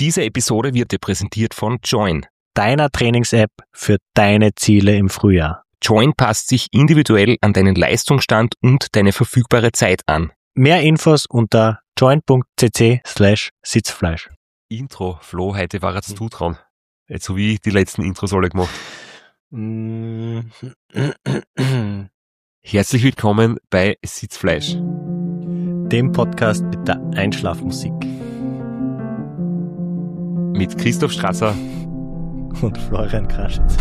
Diese Episode wird dir präsentiert von Join, deiner Trainings-App für deine Ziele im Frühjahr. Join passt sich individuell an deinen Leistungsstand und deine verfügbare Zeit an. Mehr Infos unter join.cc/Sitzfleisch. Intro, Flo, heute war jetzt du dran. Jetzt so wie die letzten Intros alle gemacht. Herzlich willkommen bei Sitzfleisch, dem Podcast mit der Einschlafmusik. Mit Christoph Strasser und Florian Kraschitz.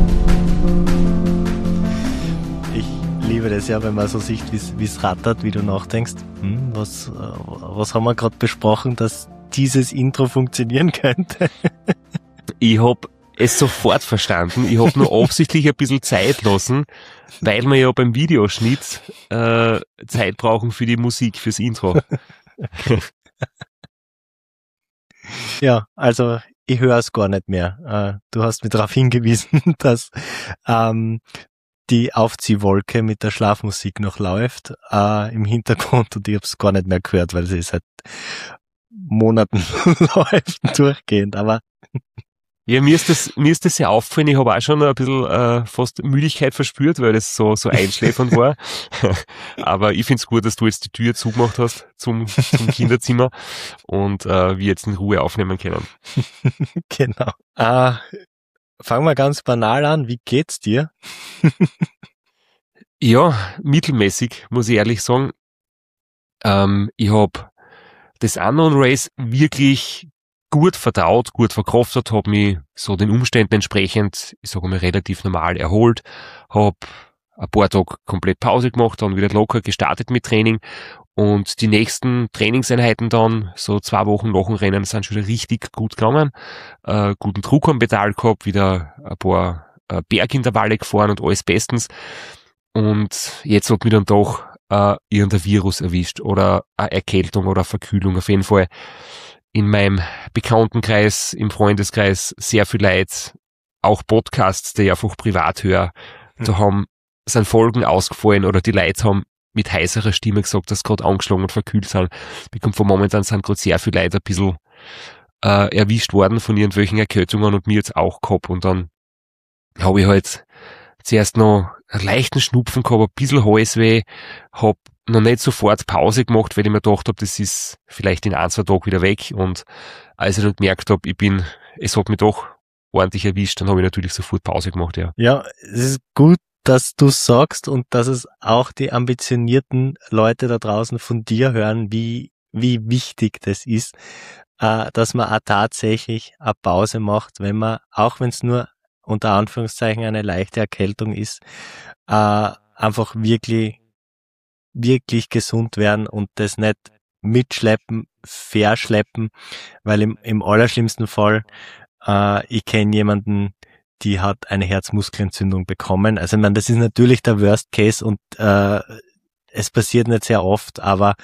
Ich liebe das ja, wenn man so sieht, wie es rattert, wie du nachdenkst. Was haben wir gerade besprochen, dass dieses Intro funktionieren könnte? Ich hab es sofort verstanden. Ich hab nur absichtlich ein bisschen Zeit lassen, weil wir ja beim Videoschnitt Zeit brauchen für die Musik, fürs Intro. Ja, also ich höre es gar nicht mehr. Du hast mir darauf hingewiesen, dass die Aufziehwolke mit der Schlafmusik noch läuft im Hintergrund und ich habe es gar nicht mehr gehört, weil sie seit Monaten läuft durchgehend. Aber ja, mir ist das sehr aufgefallen. Ich habe auch schon ein bisschen fast Müdigkeit verspürt, weil das so einschläfernd war. Aber ich find's gut, dass du jetzt die Tür zugemacht hast zum Kinderzimmer und wir jetzt in Ruhe aufnehmen können. Genau. Fangen wir ganz banal an. Wie geht's dir? Ja, mittelmäßig, muss ich ehrlich sagen. Ich habe das Unknown Race wirklich gut verdaut, gut verkraftet, habe mich so den Umständen entsprechend, ich sage mal, relativ normal erholt, habe ein paar Tage komplett Pause gemacht, dann wieder locker gestartet mit Training und die nächsten Trainingseinheiten dann, so 2 Wochen nach dem Rennen, sind schon wieder richtig gut gegangen, guten Druck am Pedal gehabt, wieder ein paar Bergintervalle gefahren und alles bestens und jetzt hat mich dann doch irgendein Virus erwischt oder eine Erkältung oder eine Verkühlung, auf jeden Fall in meinem Bekanntenkreis, im Freundeskreis sehr viel Leute, auch Podcasts, die ich einfach privat höre, da sind Folgen ausgefallen oder die Leute haben mit heiserer Stimme gesagt, dass sie gerade angeschlagen und verkühlt sind. Momentan sind gerade sehr viele Leute ein bisschen erwischt worden von irgendwelchen Erkältungen und mir jetzt auch gehabt und dann habe ich halt zuerst noch einen leichten Schnupfen gehabt, ein bisschen Halsweh, habe noch nicht sofort Pause gemacht, weil ich mir gedacht habe, das ist vielleicht in 1-2 Tagen wieder weg und als ich dann gemerkt habe, es hat mich doch ordentlich erwischt, dann habe ich natürlich sofort Pause gemacht, ja. Ja, es ist gut, dass du sagst und dass es auch die ambitionierten Leute da draußen von dir hören, wie wichtig das ist, dass man auch tatsächlich eine Pause macht, wenn man, auch wenn es nur unter Anführungszeichen eine leichte Erkältung ist, einfach wirklich gesund werden und das nicht mitschleppen, verschleppen, weil im allerschlimmsten Fall, ich kenne jemanden, die hat eine Herzmuskelentzündung bekommen. Also ich meine, das ist natürlich der Worst Case und es passiert nicht sehr oft, aber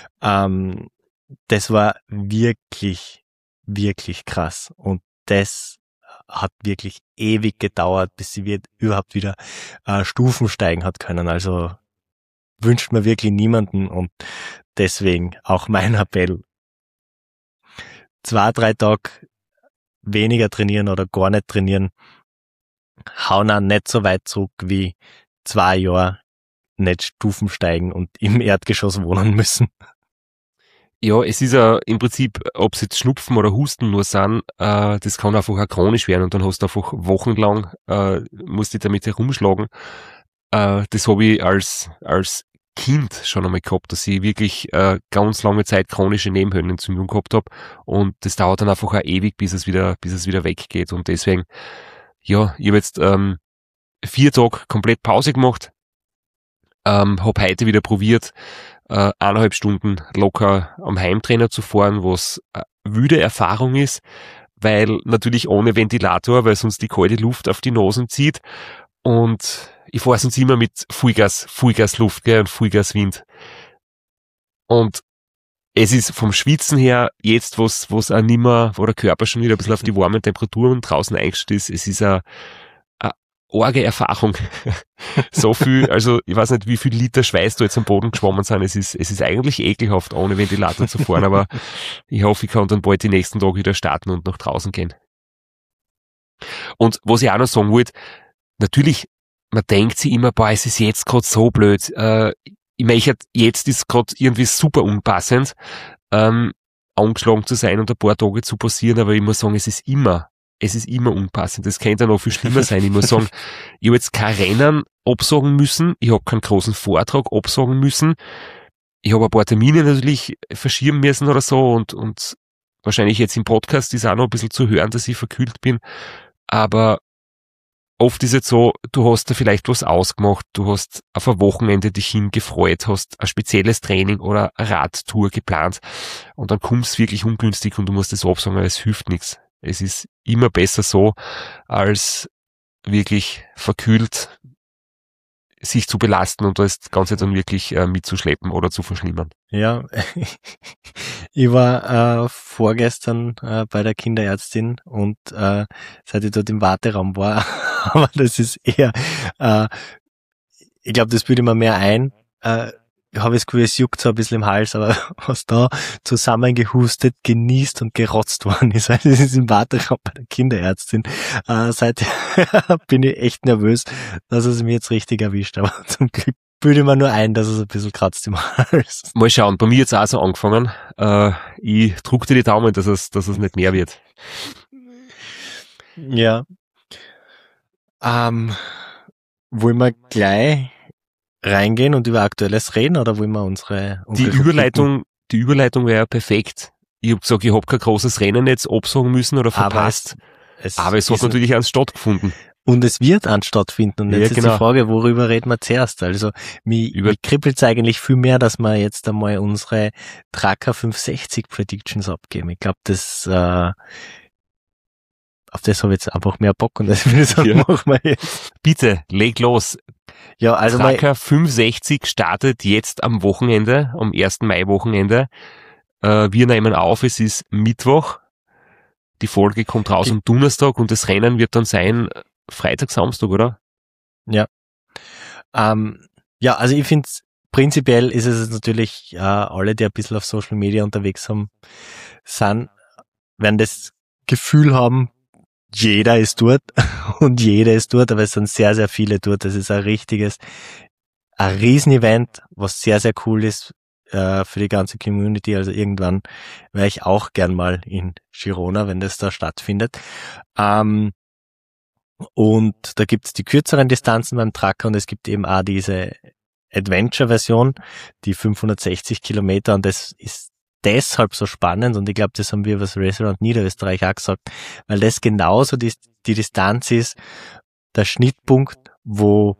das war wirklich, wirklich krass und das hat wirklich ewig gedauert, bis sie überhaupt wieder Stufen steigen hat können. Also wünscht man wirklich niemanden und deswegen auch mein Appell. 2-3 Tage weniger trainieren oder gar nicht trainieren, hauen auch nicht so weit zurück wie 2 Jahre nicht Stufen steigen und im Erdgeschoss wohnen müssen. Ja, es ist ja im Prinzip, ob es jetzt Schnupfen oder Husten nur sind, das kann einfach auch chronisch werden und dann hast du einfach wochenlang, musst dich damit herumschlagen. Das habe ich als Kind schon einmal gehabt, dass ich wirklich ganz lange Zeit chronische Nebenhöhlenentzündung gehabt habe und das dauert dann einfach auch ewig, bis es wieder weggeht und deswegen, ja, ich habe jetzt 4 Tage komplett Pause gemacht, habe heute wieder probiert, 1,5 Stunden locker am Heimtrainer zu fahren, was eine wüde Erfahrung ist, weil natürlich ohne Ventilator, weil sonst die kalte Luft auf die Nasen zieht und ich fahre sonst immer mit Vollgasluft, gell, und Vollgaswind. Und es ist vom Schwitzen her, jetzt, wo's auch nimmer, wo der Körper schon wieder ein bisschen auf die warmen Temperaturen draußen eingestellt ist, es ist arge Erfahrung. So viel, also ich weiß nicht, wie viel Liter Schweiß da jetzt am Boden geschwommen sind. Es ist eigentlich ekelhaft, ohne Ventilator zu fahren, aber ich hoffe, ich kann dann bald die nächsten Tage wieder starten und nach draußen gehen. Und was ich auch noch sagen wollte, natürlich, man denkt sich immer, boah, es ist jetzt gerade so blöd. Ich meine, jetzt ist gerade irgendwie super unpassend, angeschlagen zu sein und ein paar Tage zu passieren, aber ich muss sagen, es ist immer unpassend. Das könnte ja noch viel schlimmer sein. Ich muss sagen, ich habe jetzt kein Rennen absagen müssen, ich habe keinen großen Vortrag absagen müssen, ich habe ein paar Termine natürlich verschieben müssen oder so und wahrscheinlich jetzt im Podcast ist auch noch ein bisschen zu hören, dass ich verkühlt bin, aber oft ist es so, du hast da vielleicht was ausgemacht, du hast auf ein Wochenende dich hingefreut, hast ein spezielles Training oder eine Radtour geplant und dann kommst du wirklich ungünstig und du musst das absagen, aber es hilft nichts. Es ist immer besser so, als wirklich verkühlt sich zu belasten und das Ganze dann wirklich mitzuschleppen oder zu verschlimmern. Ja, ich war vorgestern bei der Kinderärztin und seit ich dort im Warteraum war, aber das ist eher, ich glaube, das bilde ich mir mehr ein. Ich habe das Gefühl, es juckt so ein bisschen im Hals, aber was da zusammengehustet, genießt und gerotzt worden ist, weil das ist im Warteraum bei der Kinderärztin. Seither bin ich echt nervös, dass es mich jetzt richtig erwischt, aber zum Glück bilde ich mir nur ein, dass es ein bisschen kratzt im Hals. Mal schauen, bei mir jetzt auch so angefangen. Ich drücke dir die Daumen, dass es nicht mehr wird. Ja. Wollen wir gleich reingehen und über Aktuelles reden oder wollen wir unsere Die Überleitung wäre perfekt. Ich habe gesagt, ich habe kein großes Rennen jetzt absagen müssen oder verpasst. Aber es hat natürlich eins stattgefunden. Und es wird eins stattfinden. Und jetzt ist genau. Die Frage, worüber reden wir zuerst? Also, mich kribbelt es eigentlich viel mehr, dass wir jetzt einmal unsere Tracker 560 Predictions abgeben. Ich glaube, auf das habe ich jetzt einfach mehr Bock und das will ich sagen, machen wir jetzt. Bitte, leg los. Ja, also Tracker 560 startet jetzt am Wochenende, am 1. Mai-Wochenende. Wir nehmen auf, es ist Mittwoch. Die Folge kommt raus am Donnerstag und das Rennen wird dann sein Freitag, Samstag, oder? Ja. Ja, also ich finde, prinzipiell ist es natürlich, alle, die ein bisschen auf Social Media unterwegs werden das Gefühl haben, jeder ist dort und jeder ist dort, aber es sind sehr, sehr viele dort. Das ist ein Riesenevent, was sehr, sehr cool ist für die ganze Community. Also irgendwann wäre ich auch gern mal in Girona, wenn das da stattfindet. Und da gibt's die kürzeren Distanzen beim Tracker und es gibt eben auch diese Adventure-Version, die 560 Kilometer, und das ist deshalb so spannend, und ich glaube, das haben wir über das Race Around Niederösterreich auch gesagt, weil das genauso die Distanz ist, der Schnittpunkt, wo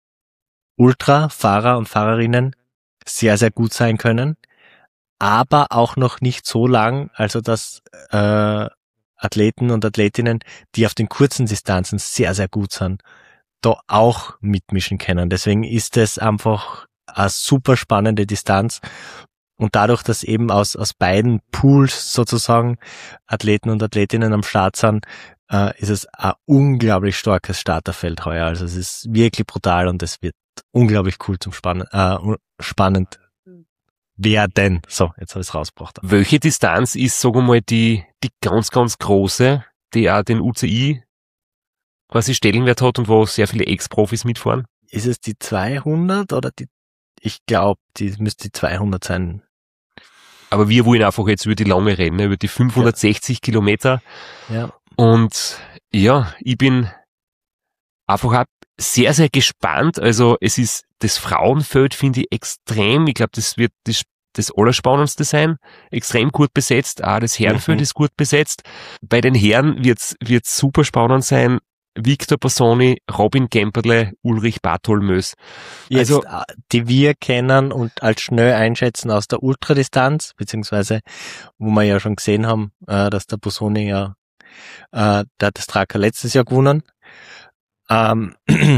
Ultrafahrer und Fahrerinnen sehr, sehr gut sein können, aber auch noch nicht so lang, also dass Athleten und Athletinnen, die auf den kurzen Distanzen sehr, sehr gut sind, da auch mitmischen können. Deswegen ist es einfach eine super spannende Distanz. Und dadurch, dass eben aus beiden Pools sozusagen Athleten und Athletinnen am Start sind, ist es ein unglaublich starkes Starterfeld heuer. Also es ist wirklich brutal und es wird unglaublich cool zum spannend werden. So, jetzt habe ich es rausgebracht. Welche Distanz ist, sagen wir mal, die ganz, ganz große, die auch den UCI quasi Stellenwert hat und wo sehr viele Ex-Profis mitfahren? Ist es die 200 oder ich glaube, die müsste die 200 sein. Aber wir wollen einfach jetzt über die lange reden, über die 560 Kilometer. Ja. Und ja, ich bin einfach auch sehr, sehr gespannt. Also es ist das Frauenfeld, finde ich, extrem. Ich glaube, das wird das Allerspannendste sein. Extrem gut besetzt. Auch das Herrenfeld ist gut besetzt. Bei den Herren wird's super spannend sein. Victor Bassoni, Robin Gemperle, Ulrich Bartholmös. Also, die wir kennen und als schnell einschätzen aus der Ultradistanz, beziehungsweise, wo wir ja schon gesehen haben, dass der Bassoni der hat das Tracker letztes Jahr gewonnen. Aber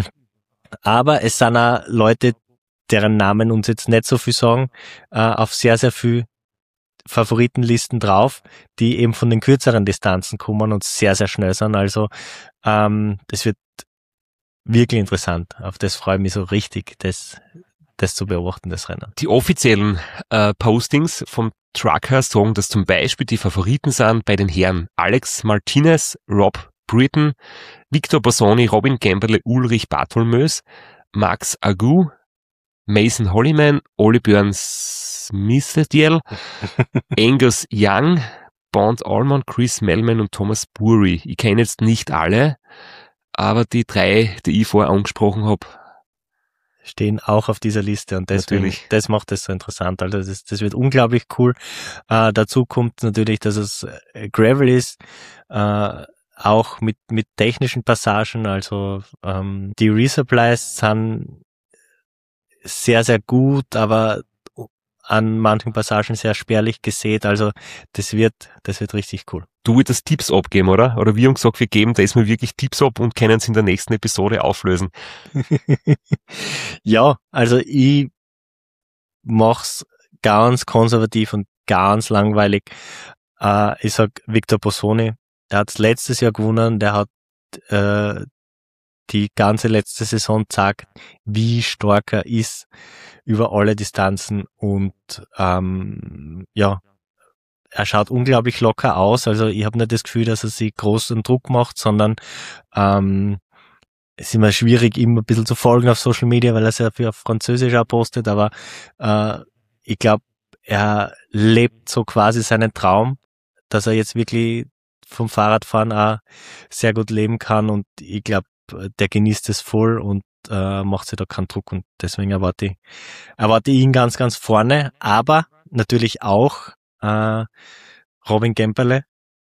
es sind auch Leute, deren Namen uns jetzt nicht so viel sagen, auf sehr, sehr viel Favoritenlisten drauf, die eben von den kürzeren Distanzen kommen und sehr, sehr schnell sind. Also das wird wirklich interessant. Auf das freue ich mich so richtig, das zu beobachten, das Rennen. Die offiziellen Postings vom Trucker sagen, dass zum Beispiel die Favoriten sind bei den Herren Alex Martinez, Rob Britton, Victor Bossoni, Robin Gemperle, Ulrich Bartholmös, Max Agu, Mason Holliman, Oli Björn Smithediel, Angus Young, Bond Allman, Chris Mellman und Thomas Bury. Ich kenne jetzt nicht alle, aber die 3, die ich vorher angesprochen habe, stehen auch auf dieser Liste und deswegen, das macht es so interessant. Also das wird unglaublich cool. Dazu kommt natürlich, dass es Gravel ist, auch mit technischen Passagen. Also die Resupplies sind sehr, sehr gut, aber an manchen Passagen sehr spärlich gesät. Also das wird richtig cool. Du würdest Tipps abgeben, oder? Oder wir haben gesagt, wir geben da jetzt mal wirklich Tipps ab und können es in der nächsten Episode auflösen. Ja, also ich mach's ganz konservativ und ganz langweilig. Ich sag Victor Bossoni, der hat's letztes Jahr gewonnen, der hat die ganze letzte Saison gezeigt, wie stark er ist über alle Distanzen und ja, er schaut unglaublich locker aus. Also ich habe nicht das Gefühl, dass er sich großen Druck macht, sondern es ist immer schwierig, ihm ein bisschen zu folgen auf Social Media, weil er sehr viel auf Französisch auch postet, aber ich glaube, er lebt so quasi seinen Traum, dass er jetzt wirklich vom Fahrradfahren auch sehr gut leben kann und ich glaube, der genießt es voll und macht sich da keinen Druck und deswegen erwarte ich ihn ganz, ganz vorne, aber natürlich auch Robin Gemperle,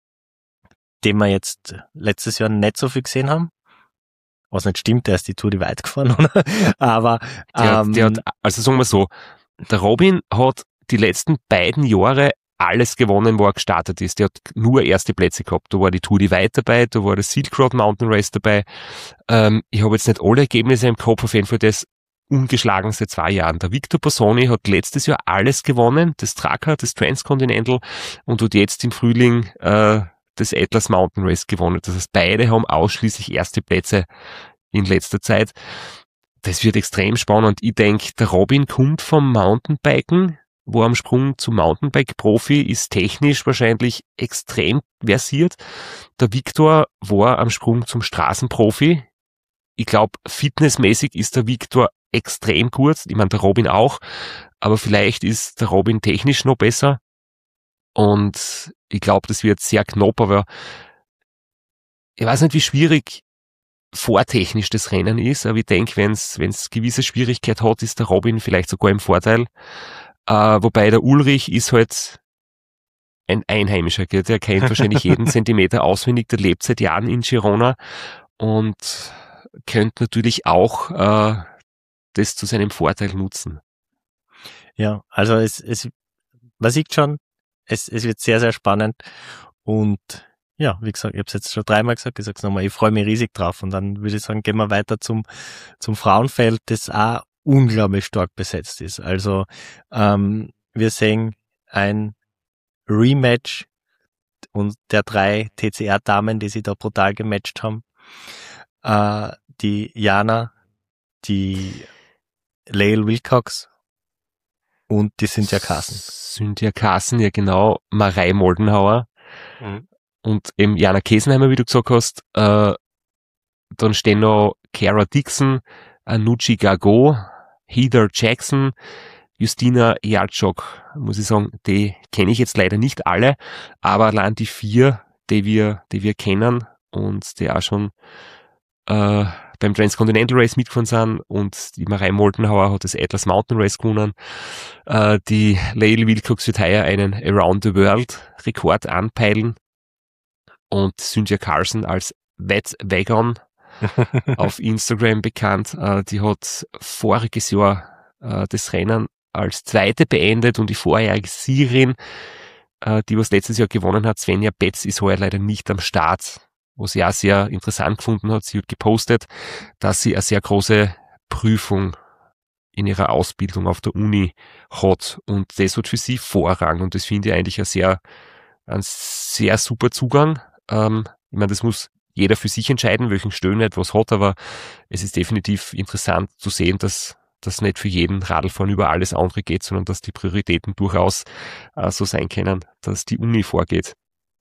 den wir jetzt letztes Jahr nicht so viel gesehen haben. Was nicht stimmt, der ist die Tour die weit gefahren, oder? Aber der hat, also sagen wir so, der Robin hat die letzten beiden Jahre alles gewonnen, wo er gestartet ist. Der hat nur erste Plätze gehabt. Da war die Tour die weit dabei, da war der Silk Road Mountain Race dabei. Ich habe jetzt nicht alle Ergebnisse im Kopf, auf jeden Fall das ungeschlagen seit 2 Jahren. Der Victor Bossoni hat letztes Jahr alles gewonnen, das Tracker, das Transcontinental und hat jetzt im Frühling das Atlas Mountain Race gewonnen. Das heißt, beide haben ausschließlich erste Plätze in letzter Zeit. Das wird extrem spannend. Ich denke, der Robin kommt vom Mountainbiken, wo am Sprung zum Mountainbike-Profi ist technisch wahrscheinlich extrem versiert. Der Victor war am Sprung zum Straßenprofi. Ich glaube, fitnessmäßig ist der Victor extrem gut. Ich meine, der Robin auch. Aber vielleicht ist der Robin technisch noch besser. Und ich glaube, das wird sehr knapp, aber ich weiß nicht, wie schwierig vortechnisch das Rennen ist, aber ich denke, wenn es gewisse Schwierigkeit hat, ist der Robin vielleicht sogar im Vorteil. Wobei der Ulrich ist halt ein Einheimischer, gell? Der kennt wahrscheinlich jeden Zentimeter auswendig, der lebt seit Jahren in Girona und könnte natürlich auch das zu seinem Vorteil nutzen. Ja, also man sieht schon, es wird sehr, sehr spannend und ja, wie gesagt, ich habe es jetzt schon 3-mal gesagt, ich sage es nochmal, ich freue mich riesig drauf und dann würde ich sagen, gehen wir weiter zum Frauenfeld, das auch unglaublich stark besetzt ist. Also wir sehen ein Rematch und der 3 TCR-Damen, die sich da brutal gematcht haben. Die Jana, die Lael Wilcox und die Cynthia Carson. Cynthia Carson, ja genau, Marei Moldenhauer und eben Jana Kesenheimer, wie du gesagt hast. Dann stehen noch Cara Dixon, Anucci Gago, Heather Jackson, Justina Jatschok, muss ich sagen, die kenne ich jetzt leider nicht alle, aber allein die 4, die wir kennen und die auch schon beim Transcontinental Race mitgefahren sind und die Marei Moldenhauer hat das Atlas Mountain Race gewonnen. Die Lael Wilcox wird heuer einen Around the World Rekord anpeilen und Cynthia Carson als Wet Wagon auf Instagram bekannt. Die hat voriges Jahr das Rennen als Zweite beendet und die vorherige Siegerin, die was letztes Jahr gewonnen hat, Svenja Betz, ist heuer leider nicht am Start, was sie auch sehr interessant gefunden hat. Sie hat gepostet, dass sie eine sehr große Prüfung in ihrer Ausbildung auf der Uni hat und das hat für sie Vorrang und das finde ich eigentlich ein sehr super Zugang. Ich meine, das muss jeder für sich entscheiden, welchen Stöhnwert was hat, aber es ist definitiv interessant zu sehen, dass das nicht für jeden Radlfahren über alles andere geht, sondern dass die Prioritäten durchaus so sein können, dass die Uni vorgeht.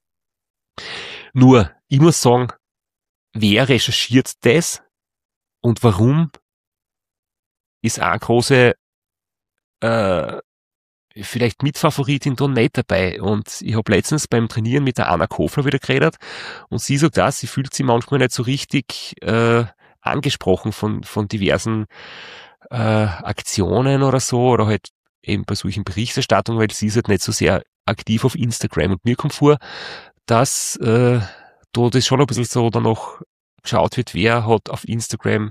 Nur, ich muss sagen, wer recherchiert das und warum ist eine große vielleicht Mitfavoritin da nicht dabei. Und ich habe letztens beim Trainieren mit der Anna Kofler wieder geredet und sie sagt auch, sie fühlt sich manchmal nicht so richtig angesprochen von diversen Aktionen oder so oder halt eben bei solchen Berichterstattungen, weil sie ist halt nicht so sehr aktiv auf Instagram. Und mir kommt vor, dass da das schon ein bisschen so danach geschaut wird, wer hat auf Instagram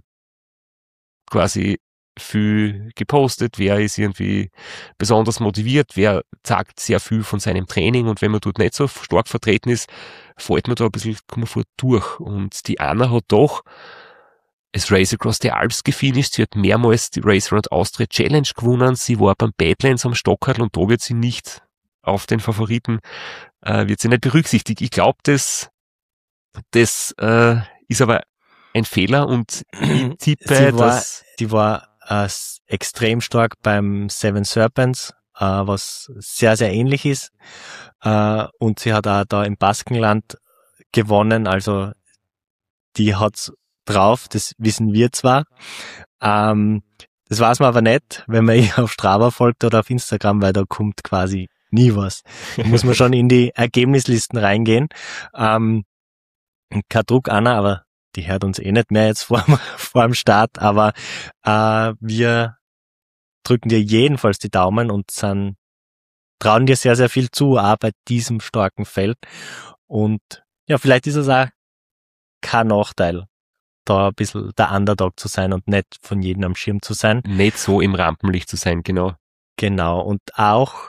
quasi viel gepostet, wer ist irgendwie besonders motiviert, wer zeigt sehr viel von seinem Training und wenn man dort nicht so stark vertreten ist, fällt man da ein bisschen, kommt man vor, durch. Und die Anna hat doch das Race Across the Alps gefinisht, sie hat mehrmals die Race Around Austria Challenge gewonnen, sie war beim Badlands am Stockerl und da wird sie nicht auf den Favoriten, wird sie nicht berücksichtigt. Ich glaube, das ist aber ein Fehler und ich tippe, die war extrem stark beim Seven Serpents, was sehr, sehr ähnlich ist. Und sie hat auch da im Baskenland gewonnen, also die hat's drauf, das wissen wir zwar. Das weiß man aber nicht, wenn man ihr auf Strava folgt oder auf Instagram, weil da kommt quasi nie was. Da muss man schon in die Ergebnislisten reingehen. Kein Druck, Anna, aber die hört uns eh nicht mehr jetzt vor dem Start, aber wir drücken dir jedenfalls die Daumen und trauen dir sehr, sehr viel zu, auch bei diesem starken Feld. Und ja, vielleicht ist es auch kein Nachteil, da ein bisschen der Underdog zu sein und nicht von jedem am Schirm zu sein. Nicht so im Rampenlicht zu sein, genau. Genau, und auch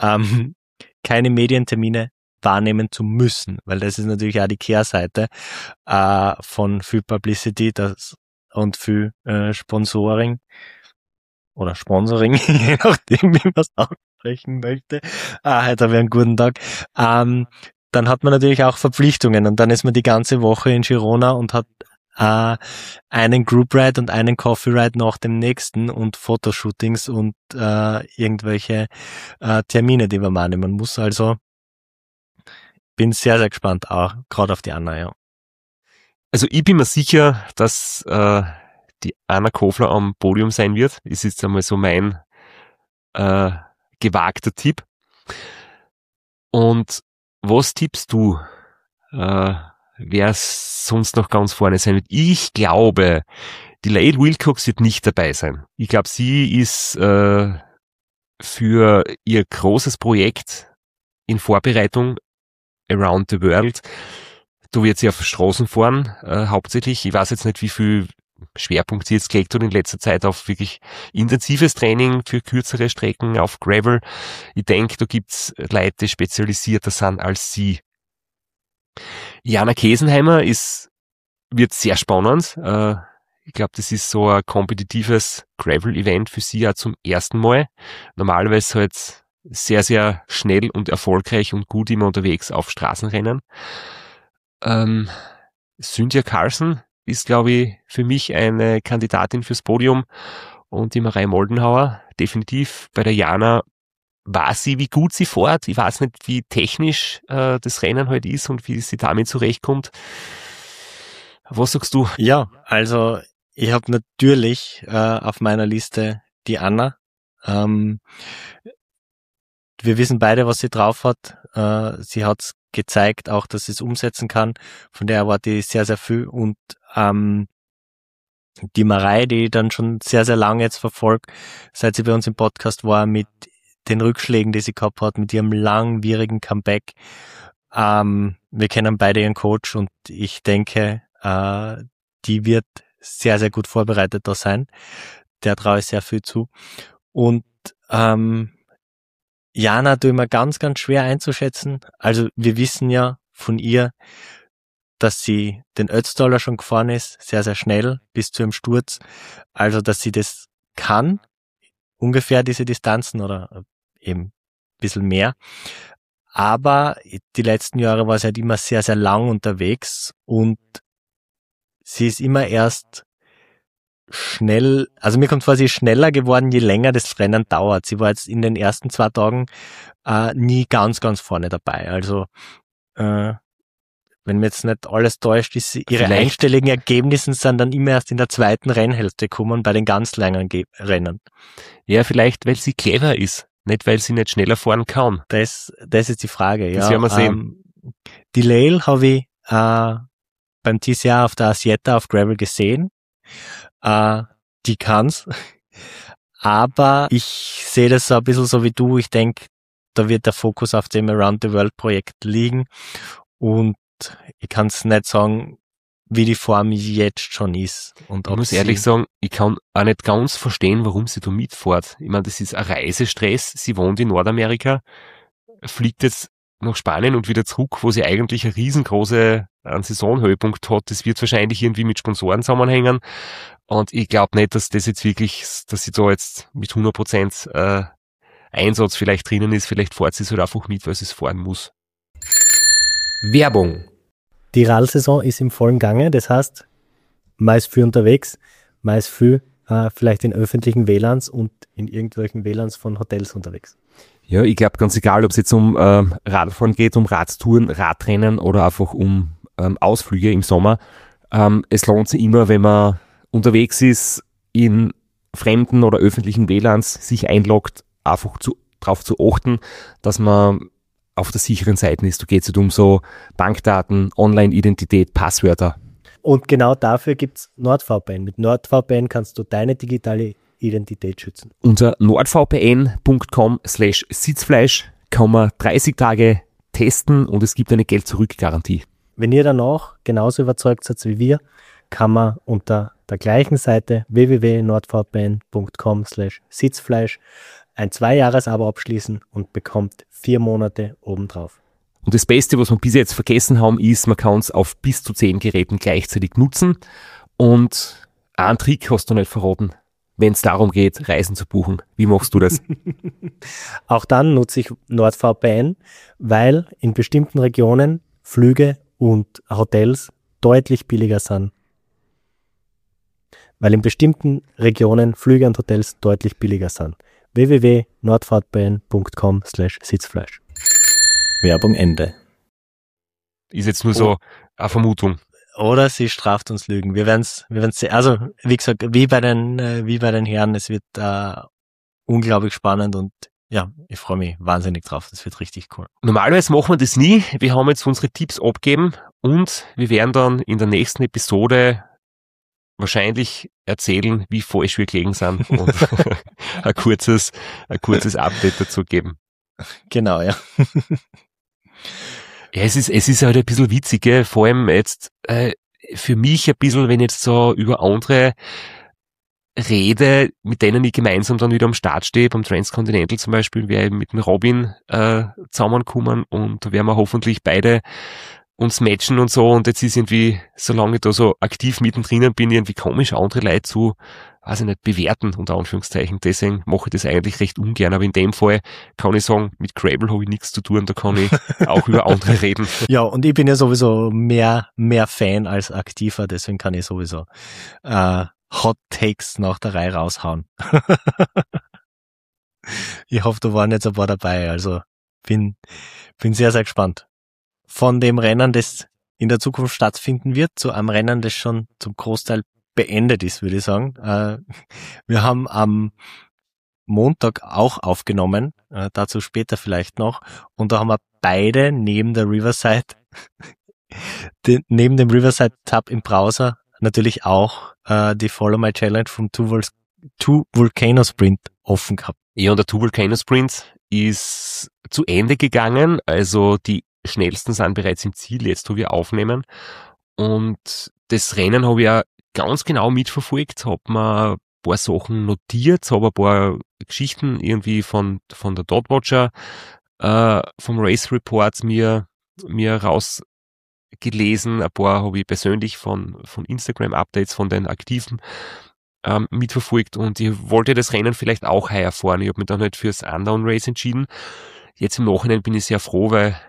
keine Medientermine wahrnehmen zu müssen, weil das ist natürlich auch die Kehrseite von viel Publicity und viel Sponsoring oder Sponsoring, je nachdem, wie man es aussprechen möchte. Heute haben wir einen guten Tag. Dann hat man natürlich auch Verpflichtungen und dann ist man die ganze Woche in Girona und hat einen Group Ride und einen Coffee Ride nach dem nächsten und Fotoshootings und irgendwelche Termine, die man wahrnehmen muss. Also bin sehr, sehr gespannt auch, gerade auf die Anna, ja. Also ich bin mir sicher, dass die Anna Kofler am Podium sein wird. Das ist jetzt einmal so mein gewagter Tipp. Und was tippst du, wer sonst noch ganz vorne sein wird? Ich glaube, die Lael Wilcox wird nicht dabei sein. Ich glaube, sie ist für ihr großes Projekt in Vorbereitung Around the World. Da wird sie auf Straßen fahren, hauptsächlich. Ich weiß jetzt nicht, wie viel Schwerpunkt sie jetzt gelegt hat in letzter Zeit auf wirklich intensives Training für kürzere Strecken, auf Gravel. Ich denke, da gibt's Leute, die spezialisierter sind als sie. Jana Kesenheimer wird sehr spannend. Ich glaube, das ist so ein kompetitives Gravel-Event für sie ja zum ersten Mal. Normalerweise halt sehr, sehr schnell und erfolgreich und gut immer unterwegs auf Straßenrennen. Cynthia Carlson ist, glaube ich, für mich eine Kandidatin fürs Podium und die Marei Moldenhauer definitiv. Bei der Jana weiß sie, wie gut sie fährt. Ich weiß nicht, wie technisch das Rennen halt ist und wie sie damit zurechtkommt. Was sagst du? Ja, also ich habe natürlich auf meiner Liste die Anna. Wir wissen beide, was sie drauf hat. Sie hat's gezeigt, auch dass sie es umsetzen kann. Von der erwarte ich sehr, sehr viel. Und die Marei, die ich dann schon sehr, sehr lange jetzt verfolgt, seit sie bei uns im Podcast war, mit den Rückschlägen, die sie gehabt hat, mit ihrem langwierigen Comeback. Wir kennen beide ihren Coach und ich denke, die wird sehr, sehr gut vorbereitet da sein. Der traue ich sehr viel zu. Und Jana tue ich mir ganz, ganz schwer einzuschätzen. Also wir wissen ja von ihr, dass sie den Ötztaler schon gefahren ist, sehr, sehr schnell, bis zu ihrem Sturz. Also, dass sie das kann, ungefähr diese Distanzen oder eben ein bisschen mehr. Aber die letzten Jahre war sie halt immer sehr, sehr lang unterwegs und sie ist immer erst schnell, also mir kommt vor, sie ist schneller geworden, je länger das Rennen dauert. Sie war jetzt in den ersten 2 Tagen nie ganz, ganz vorne dabei. Also wenn mir jetzt nicht alles täuscht, ist ihre einstelligen Ergebnisse sind dann immer erst in der zweiten Rennhälfte gekommen bei den ganz langen Rennen. Ja, vielleicht, weil sie clever ist, nicht weil sie nicht schneller fahren kann. Das ist die Frage, ja. Das werden wir sehen. Die Lail habe ich beim TCR auf der Asieta auf Gravel gesehen. Die kann's. Aber ich sehe das so ein bisschen so wie du. Ich denke, da wird der Fokus auf dem Around the World Projekt liegen. Und ich kann es nicht sagen, wie die Form jetzt schon ist. Und ich muss ehrlich sagen, ich kann auch nicht ganz verstehen, warum sie da mitfährt. Ich meine, das ist ein Reisestress. Sie wohnt in Nordamerika, fliegt jetzt nach Spanien und wieder zurück, wo sie eigentlich eine riesengroße Saisonhöhepunkt hat. Das wird wahrscheinlich irgendwie mit Sponsoren zusammenhängen. Und ich glaube nicht, dass das jetzt wirklich, dass sie da jetzt mit 100% Einsatz vielleicht drinnen ist. Vielleicht fährt sie es halt einfach mit, weil sie es fahren muss. Werbung. Die Radl-Saison ist im vollen Gange, das heißt, man ist viel unterwegs, man ist viel vielleicht in öffentlichen WLANs und in irgendwelchen WLANs von Hotels unterwegs. Ja, ich glaube ganz egal, ob es jetzt um Radfahren geht, um Radtouren, Radrennen oder einfach um Ausflüge im Sommer. Es lohnt sich immer, wenn man unterwegs ist, in fremden oder öffentlichen WLANs sich einloggt, einfach darauf zu achten, dass man auf der sicheren Seite ist. Da geht es nicht um so Bankdaten, Online-Identität, Passwörter. Und genau dafür gibt's NordVPN. Mit NordVPN kannst du deine digitale Identität schützen. Unter nordvpn.com/sitzfleisch kann man 30 Tage testen und es gibt eine Geld-Zurück-Garantie. Wenn ihr danach genauso überzeugt seid wie wir, kann man unter der gleichen Seite www.nordvpn.com/sitzfleisch ein 2-Jahres-Abo abschließen und bekommt 4 Monate obendrauf. Und das Beste, was wir bis jetzt vergessen haben, ist, man kann es auf bis zu 10 Geräten gleichzeitig nutzen. Und einen Trick hast du nicht verraten, wenn es darum geht, Reisen zu buchen. Wie machst du das? Auch dann nutze ich NordVPN, weil in bestimmten Regionen Flüge und Hotels deutlich billiger sind. Weil in bestimmten Regionen Flüge und Hotels deutlich billiger sind. www.nordvpn.com/sitzfleisch. Werbung Ende. Ist jetzt nur so eine Vermutung. Oder sie straft uns Lügen. Wir werden's sehen. Also, wie gesagt, wie bei den Herren, es wird unglaublich spannend und ja, ich freue mich wahnsinnig drauf. Das wird richtig cool. Normalerweise machen wir das nie. Wir haben jetzt unsere Tipps abgegeben und wir werden dann in der nächsten Episode wahrscheinlich erzählen, wie falsch wir gelegen sind und ein kurzes Update dazu geben. Genau, ja. Ja, es ist halt ein bisschen witzig, gell? Vor allem jetzt für mich ein bisschen, wenn ich jetzt so über andere rede, mit denen ich gemeinsam dann wieder am Start stehe, beim Transcontinental zum Beispiel, wäre ich mit dem Robin zusammenkommen und da werden wir hoffentlich beide uns matchen und so und jetzt ist irgendwie, solange ich da so aktiv mittendrin bin, irgendwie komisch andere Leute zu, weiß ich nicht, bewerten, unter Anführungszeichen. Deswegen mache ich das eigentlich recht ungern, aber in dem Fall kann ich sagen, mit Gravel habe ich nichts zu tun, da kann ich auch über andere reden. Ja, und ich bin ja sowieso mehr Fan als aktiver, deswegen kann ich sowieso Hot Takes nach der Reihe raushauen. Ich hoffe, da waren jetzt ein paar dabei, also bin sehr, sehr gespannt. Von dem Rennen, das in der Zukunft stattfinden wird, zu einem Rennen, das schon zum Großteil beendet ist, würde ich sagen. Wir haben am Montag auch aufgenommen, dazu später vielleicht noch, und da haben wir beide neben dem Riverside Tab im Browser natürlich auch die Follow My Challenge vom Two Volcano Sprint offen gehabt. Ja, und der Two Volcano Sprint ist zu Ende gegangen, also die schnellsten sind bereits im Ziel, jetzt wo wir aufnehmen. Und das Rennen habe ich ja ganz genau mitverfolgt, habe mir ein paar Sachen notiert, habe ein paar Geschichten irgendwie von der Dotwatcher, vom Race Report mir rausgelesen, ein paar habe ich persönlich von Instagram-Updates von den Aktiven mitverfolgt und ich wollte das Rennen vielleicht auch heuer fahren. Ich habe mich dann halt fürs Unknown Race entschieden. Jetzt im Nachhinein bin ich sehr froh, weil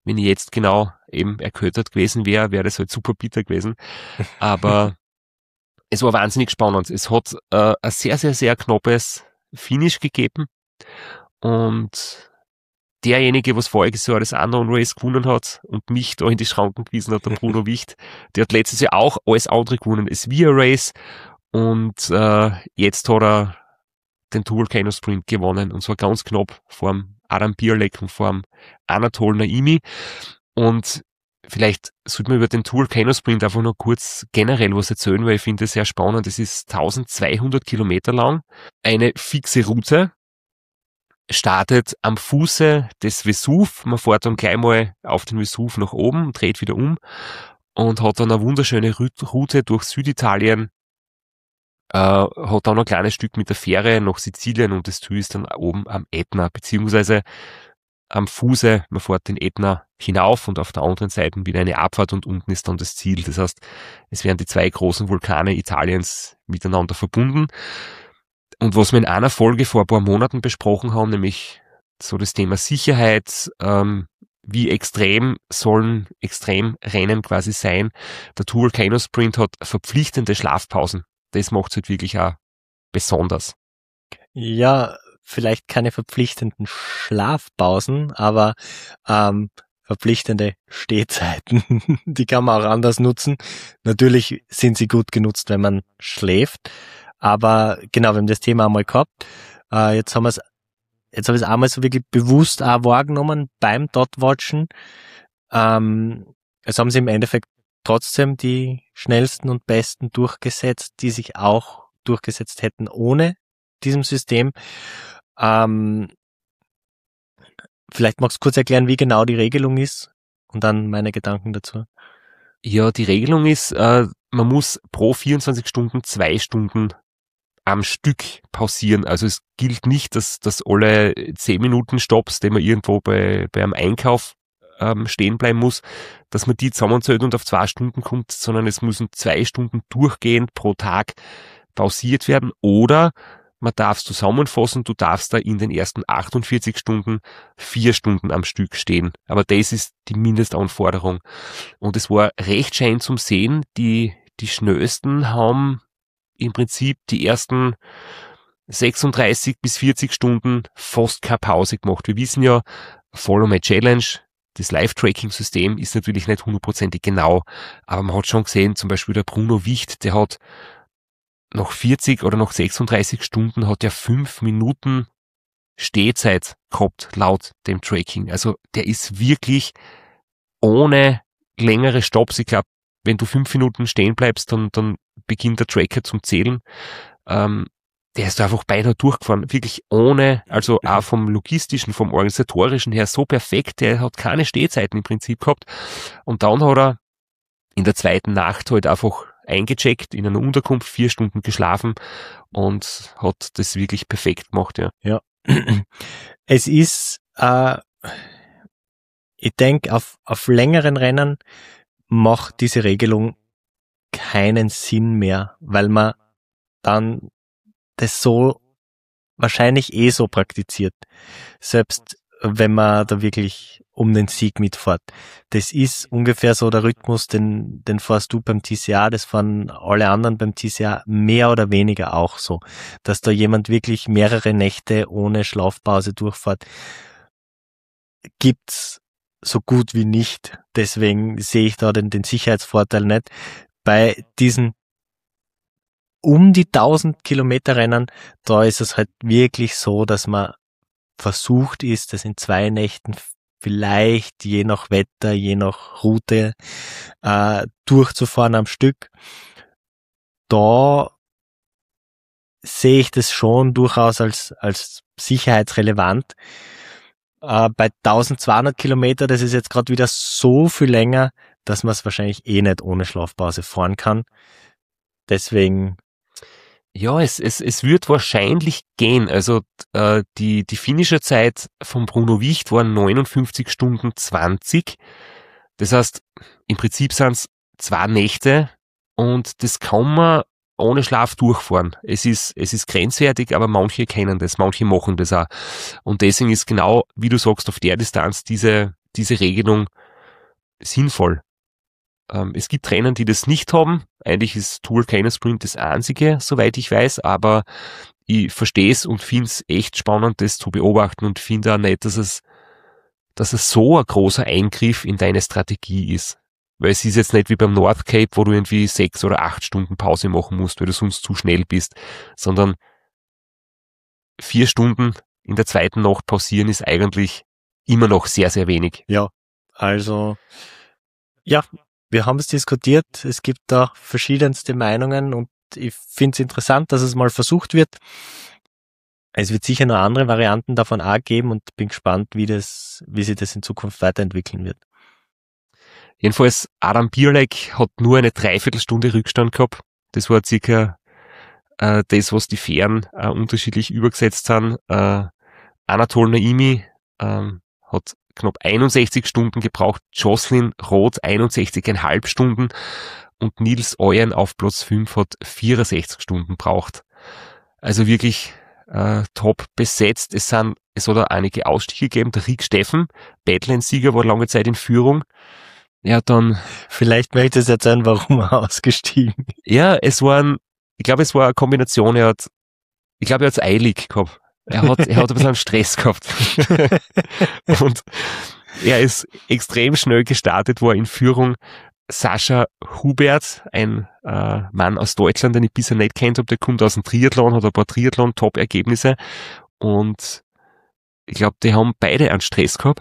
Wenn ich jetzt genau eben erkältet gewesen wäre das halt super bitter gewesen. Aber es war wahnsinnig spannend. Es hat ein sehr, sehr, sehr knappes Finish gegeben. Und derjenige, was voriges Jahr das Unknown Race gewonnen hat und mich da in die Schranken gewiesen hat, der Bruno Wicht, der hat letztes Jahr auch alles andere gewonnen. Es Via Race und jetzt hat er den Tour Volcano Sprint gewonnen und zwar ganz knapp vor dem Adam Bierleck und vor dem Anatol Naimi. Und vielleicht sollte man über den Tour Volcano Sprint einfach noch kurz generell was erzählen, weil ich finde es sehr spannend. Es ist 1200 Kilometer lang, eine fixe Route, startet am Fuße des Vesuv. Man fährt dann gleich mal auf den Vesuv nach oben, dreht wieder um und hat dann eine wunderschöne Route durch Süditalien, hat dann ein kleines Stück mit der Fähre nach Sizilien und das Ziel ist dann oben am Ätna, beziehungsweise am Fuße, man fährt den Ätna hinauf und auf der anderen Seite wieder eine Abfahrt und unten ist dann das Ziel. Das heißt, es werden die zwei großen Vulkane Italiens miteinander verbunden. Und was wir in einer Folge vor ein paar Monaten besprochen haben, nämlich so das Thema Sicherheit, wie extrem sollen Extremrennen quasi sein. Der Tour Volcano Sprint hat verpflichtende Schlafpausen. Das macht es halt wirklich auch besonders. Ja, vielleicht keine verpflichtenden Schlafpausen, aber verpflichtende Stehzeiten. Die kann man auch anders nutzen. Natürlich sind sie gut genutzt, wenn man schläft. Aber genau, wir haben das Thema einmal gehabt. Jetzt habe ich es einmal so wirklich bewusst auch wahrgenommen beim Dot-Watchen. Es haben sie im Endeffekt trotzdem die schnellsten und besten durchgesetzt, die sich auch durchgesetzt hätten ohne diesem System. Vielleicht magst du kurz erklären, wie genau die Regelung ist und dann meine Gedanken dazu. Ja, die Regelung ist, man muss pro 24 Stunden 2 Stunden am Stück pausieren. Also es gilt nicht, dass alle 10 Minuten Stopps, die man irgendwo bei einem Einkauf stehen bleiben muss, dass man die zusammenzählt und auf 2 Stunden kommt, sondern es müssen 2 Stunden durchgehend pro Tag pausiert werden oder man darf es zusammenfassen, du darfst da in den ersten 48 Stunden 4 Stunden am Stück stehen. Aber das ist die Mindestanforderung. Und es war recht schön zum Sehen, die schnellsten haben im Prinzip die ersten 36 bis 40 Stunden fast keine Pause gemacht. Wir wissen ja, Follow My Challenge, das Live-Tracking-System ist natürlich nicht 100% genau, aber man hat schon gesehen, zum Beispiel der Bruno Wicht, der hat nach 40 oder nach 36 Stunden hat er 5 Minuten Stehzeit gehabt, laut dem Tracking. Also der ist wirklich ohne längere Stopps. Ich glaube, wenn du 5 Minuten stehen bleibst, dann beginnt der Tracker zum Zählen. Der ist einfach beinahe durchgefahren, wirklich ohne, also auch vom logistischen, vom organisatorischen her so perfekt, der hat keine Stehzeiten im Prinzip gehabt. Und dann hat er in der zweiten Nacht halt einfach eingecheckt, in einer Unterkunft 4 Stunden geschlafen und hat das wirklich perfekt gemacht, ja. Ja. Es ist, ich denke, auf längeren Rennen macht diese Regelung keinen Sinn mehr, weil man dann das so wahrscheinlich so praktiziert. Selbst wenn man da wirklich um den Sieg mitfährt. Das ist ungefähr so der Rhythmus, den fährst du beim TCA, das fahren alle anderen beim TCA mehr oder weniger auch so. Dass da jemand wirklich mehrere Nächte ohne Schlafpause durchfährt, gibt's so gut wie nicht. Deswegen sehe ich da den Sicherheitsvorteil nicht. Bei diesen um die 1000 Kilometer Rennen, da ist es halt wirklich so, dass man versucht ist, das in 2 Nächten vielleicht je nach Wetter, je nach Route durchzufahren am Stück. Da sehe ich das schon durchaus als sicherheitsrelevant. Bei 1200 Kilometer, das ist jetzt gerade wieder so viel länger, dass man es wahrscheinlich nicht ohne Schlafpause fahren kann. Deswegen. Ja, es wird wahrscheinlich gehen. Also die Finisherzeit von Bruno Wicht war 59 Stunden 20. Das heißt, im Prinzip sind es 2 Nächte und das kann man ohne Schlaf durchfahren. Es ist grenzwertig, aber manche kennen das, manche machen das auch. Und deswegen ist genau, wie du sagst, auf der Distanz diese diese Regelung sinnvoll. Es gibt Rennen, die das nicht haben. Eigentlich ist Tour Volcano Sprint das einzige, soweit ich weiß, aber ich verstehe es und finde es echt spannend, das zu beobachten und finde auch nicht, dass es so ein großer Eingriff in deine Strategie ist. Weil es ist jetzt nicht wie beim North Cape, wo du irgendwie 6 oder 8 Stunden Pause machen musst, weil du sonst zu schnell bist, sondern 4 Stunden in der zweiten Nacht pausieren ist eigentlich immer noch sehr, sehr wenig. Ja, also, ja, wir haben es diskutiert. Es gibt da verschiedenste Meinungen und ich finde es interessant, dass es mal versucht wird. Es wird sicher noch andere Varianten davon auch geben und bin gespannt, wie sich das in Zukunft weiterentwickeln wird. Jedenfalls, Adam Bierleck hat nur eine Dreiviertelstunde Rückstand gehabt. Das war circa das, was die Fähren unterschiedlich übergesetzt haben. Anatol Naimi hat knapp 61 Stunden gebraucht, Jocelyn Roth 61,5 Stunden und Nils Euren auf Platz 5 hat 64 Stunden gebraucht. Also wirklich top besetzt. Es hat auch einige Ausstiege gegeben. Der Rick Steffen, Badlands-Sieger, war lange Zeit in Führung. Ja, dann... Vielleicht möchtest du erzählen, warum er ausgestiegen ist. Ja, ich glaube, es war eine Kombination. Er hat es eilig gehabt. Er hat ein bisschen Stress gehabt. Und er ist extrem schnell gestartet, war in Führung. Sascha Hubert, ein Mann aus Deutschland, den ich bisher nicht kennt habe, der kommt aus dem Triathlon, hat ein paar Triathlon-Top-Ergebnisse und ich glaube, die haben beide einen Stress gehabt.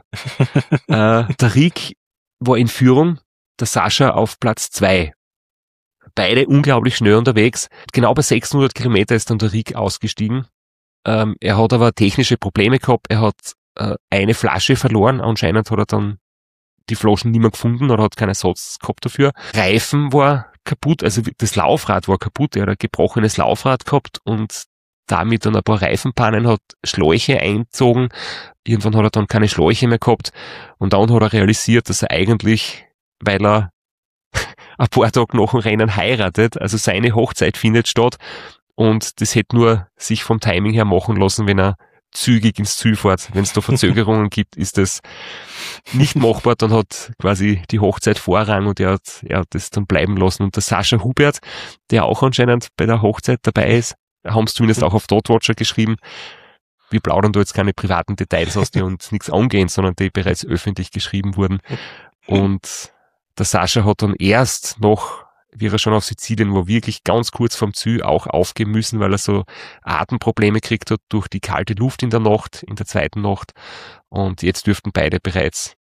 Der Rick war in Führung, der Sascha auf Platz 2. Beide unglaublich schnell unterwegs. Genau bei 600 Kilometer ist dann der Rick ausgestiegen. Er hat aber technische Probleme gehabt. Er hat eine Flasche verloren. Anscheinend hat er dann die Flaschen nicht mehr gefunden oder hat keinen Ersatz gehabt dafür. Reifen war kaputt, also das Laufrad war kaputt. Er hat ein gebrochenes Laufrad gehabt und damit dann ein paar Reifenpannen, hat Schläuche eingezogen. Irgendwann hat er dann keine Schläuche mehr gehabt und dann hat er realisiert, dass er eigentlich, weil er ein paar Tage nach dem Rennen heiratet, also seine Hochzeit findet statt und das hätte nur sich vom Timing her machen lassen, wenn er zügig ins Ziel fährt. Wenn es da Verzögerungen gibt, ist das nicht machbar, dann hat quasi die Hochzeit Vorrang und er hat das dann bleiben lassen. Und der Sascha Hubert, der auch anscheinend bei der Hochzeit dabei ist, haben es zumindest auch auf Dotwatcher geschrieben, wir plaudern da jetzt keine privaten Details aus, die uns nichts angehen, sondern die bereits öffentlich geschrieben wurden. Und der Sascha hat dann erst noch, wie er schon auf Sizilien war, wirklich ganz kurz vorm Ziel auch aufgeben müssen, weil er so Atemprobleme gekriegt hat durch die kalte Luft in der Nacht, in der zweiten Nacht. Und jetzt dürften beide bereits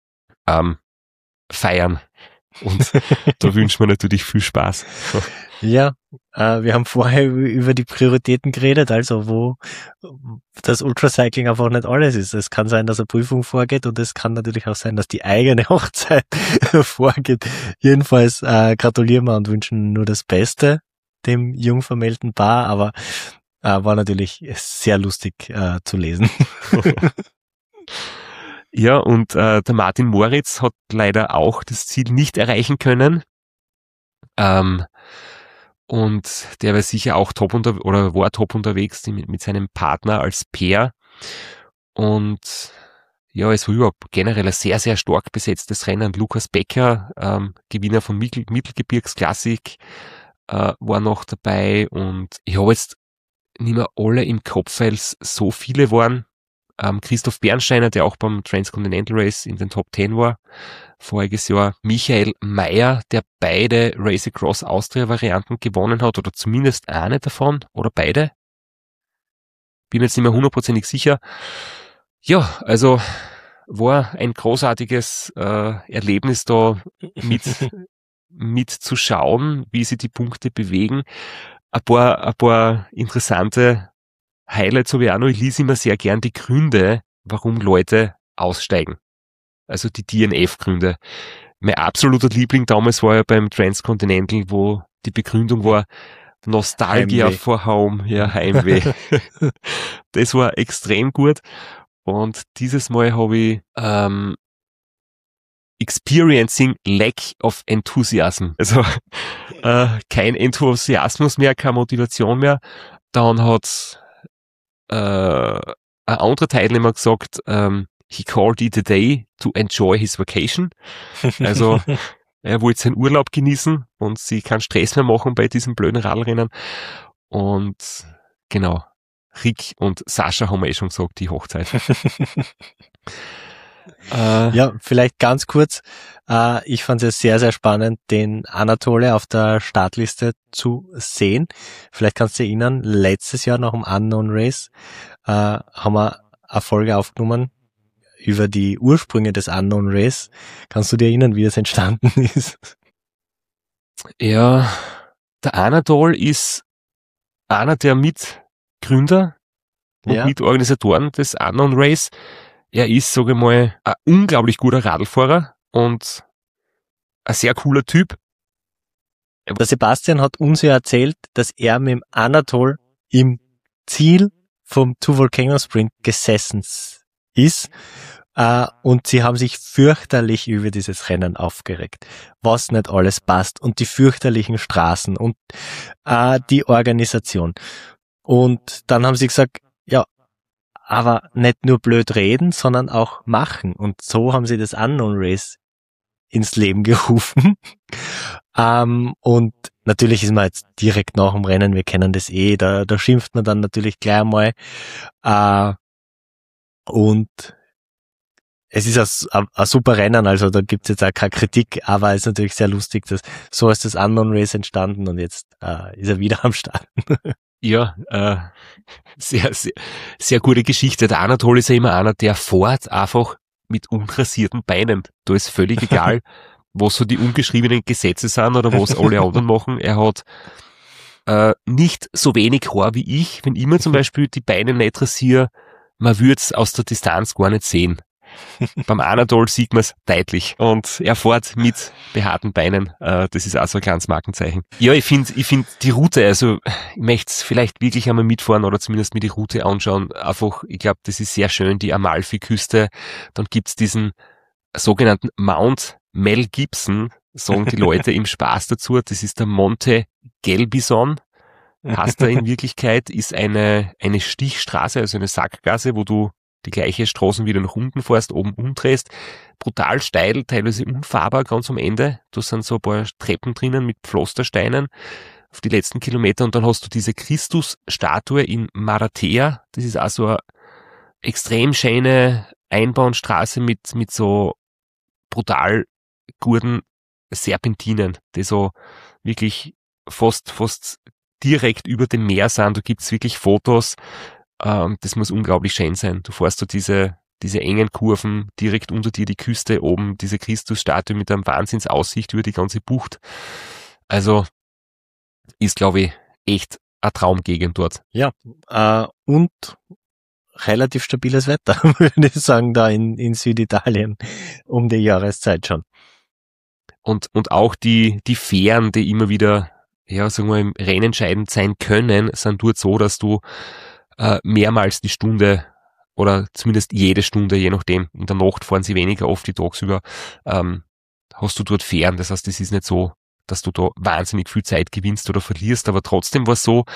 feiern. Und da wünschen wir natürlich viel Spaß. Ja, wir haben vorher über die Prioritäten geredet, also wo das Ultracycling einfach nicht alles ist. Es kann sein, dass eine Prüfung vorgeht und es kann natürlich auch sein, dass die eigene Hochzeit vorgeht. Jedenfalls gratulieren wir und wünschen nur das Beste dem jungvermählten Paar, aber war natürlich sehr lustig zu lesen. Ja, und der Martin Moritz hat leider auch das Ziel nicht erreichen können. Und der war sicher auch war top unterwegs mit seinem Partner als Pair. Und ja, es war überhaupt generell ein sehr, sehr stark besetztes Rennen. Lukas Becker, Gewinner von Mittelgebirgsklassik, war noch dabei. Und ich habe jetzt nicht mehr alle im Kopf, weil es so viele waren. Christoph Bernsteiner, der auch beim Transcontinental Race in den Top 10 war, voriges Jahr. Michael Mayer, der beide Race Across Austria Varianten gewonnen hat, oder zumindest eine davon, oder beide. Bin jetzt nicht mehr hundertprozentig sicher. Ja, also war ein großartiges Erlebnis da mit zu schauen, wie sich die Punkte bewegen. Ein paar interessante Highlights habe ich auch noch. Ich lese immer sehr gern die Gründe, warum Leute aussteigen. Also die DNF-Gründe. Mein absoluter Liebling damals war ja beim Transcontinental, wo die Begründung war Nostalgia Heimweh. for Home, ja, Heimweh. Das war extrem gut. Und dieses Mal habe ich Experiencing Lack of Enthusiasm. Also kein Enthusiasmus mehr, keine Motivation mehr. Dann hat ein anderer Teilnehmer gesagt, he called it a day to enjoy his vacation. Also er wollte seinen Urlaub genießen und sie keinen Stress mehr machen bei diesem blöden Radlrennen. Und genau, Rick und Sascha haben wir schon gesagt, die Hochzeit. Ja, vielleicht ganz kurz. Ich fand es sehr, sehr spannend, den Anatole auf der Startliste zu sehen. Vielleicht kannst du dich erinnern, letztes Jahr nach dem Unknown Race haben wir eine Folge aufgenommen über die Ursprünge des Unknown Race. Kannst du dir erinnern, wie das entstanden ist? Ja, der Anatol ist einer der Mitgründer und Mitorganisatoren des Unknown Race. Er ist, sage ich mal, ein unglaublich guter Radlfahrer und ein sehr cooler Typ. Der Sebastian hat uns ja erzählt, dass er mit dem Anatol im Ziel vom Two Volcano Sprint gesessen ist und sie haben sich fürchterlich über dieses Rennen aufgeregt, was nicht alles passt und die fürchterlichen Straßen und die Organisation. Und dann haben sie gesagt, ja, aber nicht nur blöd reden, sondern auch machen. Und so haben sie das Unknown Race ins Leben gerufen. Und natürlich ist man jetzt direkt nach dem Rennen, wir kennen das da schimpft man dann natürlich gleich mal. Und es ist ein super Rennen, also da gibt's jetzt auch keine Kritik, aber es ist natürlich sehr lustig, dass so ist das Unknown Race entstanden und jetzt ist er wieder am Start. Ja, sehr, sehr, sehr gute Geschichte. Der Anatol ist ja immer einer, der fährt einfach mit unrasierten Beinen. Da ist völlig egal, was so die ungeschriebenen Gesetze sind oder was alle anderen machen. Er hat nicht so wenig Haar wie ich. Wenn ich mir zum Beispiel die Beine nicht rasiere, man würde es aus der Distanz gar nicht sehen. Beim Anatol sieht man es deutlich und er fährt mit behaarten Beinen. Das ist auch so ein kleines Markenzeichen. Ja, ich finde die Route, also ich möchte es vielleicht wirklich einmal mitfahren oder zumindest mir die Route anschauen. Einfach, ich glaube, das ist sehr schön, die Amalfi-Küste. Dann gibt's diesen sogenannten Mount Mel Gibson, sagen die Leute im Spaß dazu. Das ist der Monte Gelbison. Heißt er in Wirklichkeit, ist eine Stichstraße, also eine Sackgasse, wo du die gleiche Straßen wieder nach unten fährst, oben umdrehst. Brutal steil, teilweise unfahrbar ganz am Ende. Da sind so ein paar Treppen drinnen mit Pflastersteinen auf die letzten Kilometer und dann hast du diese Christusstatue in Maratea. Das ist auch so eine extrem schöne Einbahnstraße mit so brutal guten Serpentinen, die so wirklich fast direkt über dem Meer sind. Da gibt's wirklich Fotos. Das muss unglaublich schön sein. Du fährst so diese engen Kurven, direkt unter dir die Küste, oben diese Christusstatue mit einem Wahnsinnsaussicht über die ganze Bucht. Also ist, glaube ich, echt eine Traumgegend dort. Ja, und relativ stabiles Wetter, würde ich sagen, da in Süditalien um die Jahreszeit schon. Und auch die Fähren, die immer wieder, ja, sagen wir, im Rennen entscheidend sein können, sind dort so, dass du mehrmals die Stunde oder zumindest jede Stunde, je nachdem, in der Nacht fahren sie weniger oft, die tagsüber, hast du dort Fähren. Das heißt, es ist nicht so, dass du da wahnsinnig viel Zeit gewinnst oder verlierst, aber trotzdem war es so,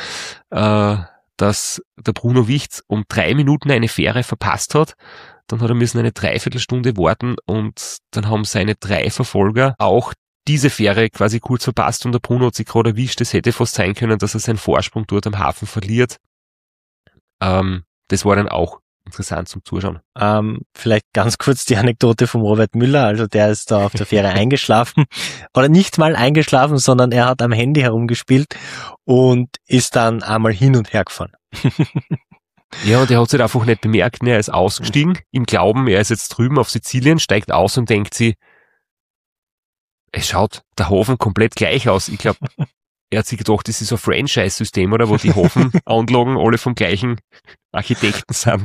dass der Bruno Wicht um 3 Minuten eine Fähre verpasst hat. Dann hat er müssen eine Dreiviertelstunde warten und dann haben seine 3 Verfolger auch diese Fähre quasi kurz verpasst und der Bruno hat sich gerade erwischt. Es hätte fast sein können, dass er seinen Vorsprung dort am Hafen verliert. Das war dann auch interessant zum Zuschauen. Vielleicht ganz kurz die Anekdote vom Robert Müller, also der ist da auf der Fähre eingeschlafen, oder nicht mal eingeschlafen, sondern er hat am Handy herumgespielt und ist dann einmal hin und her gefahren. Ja, und er hat es halt einfach nicht bemerkt, ne? Er ist ausgestiegen, im Glauben, er ist jetzt drüben auf Sizilien, steigt aus und denkt sich, es schaut der Hafen komplett gleich aus. Ich glaube, er hat sich gedacht, das ist so ein Franchise-System, oder, wo die Hafenanlagen alle vom gleichen Architekten sind.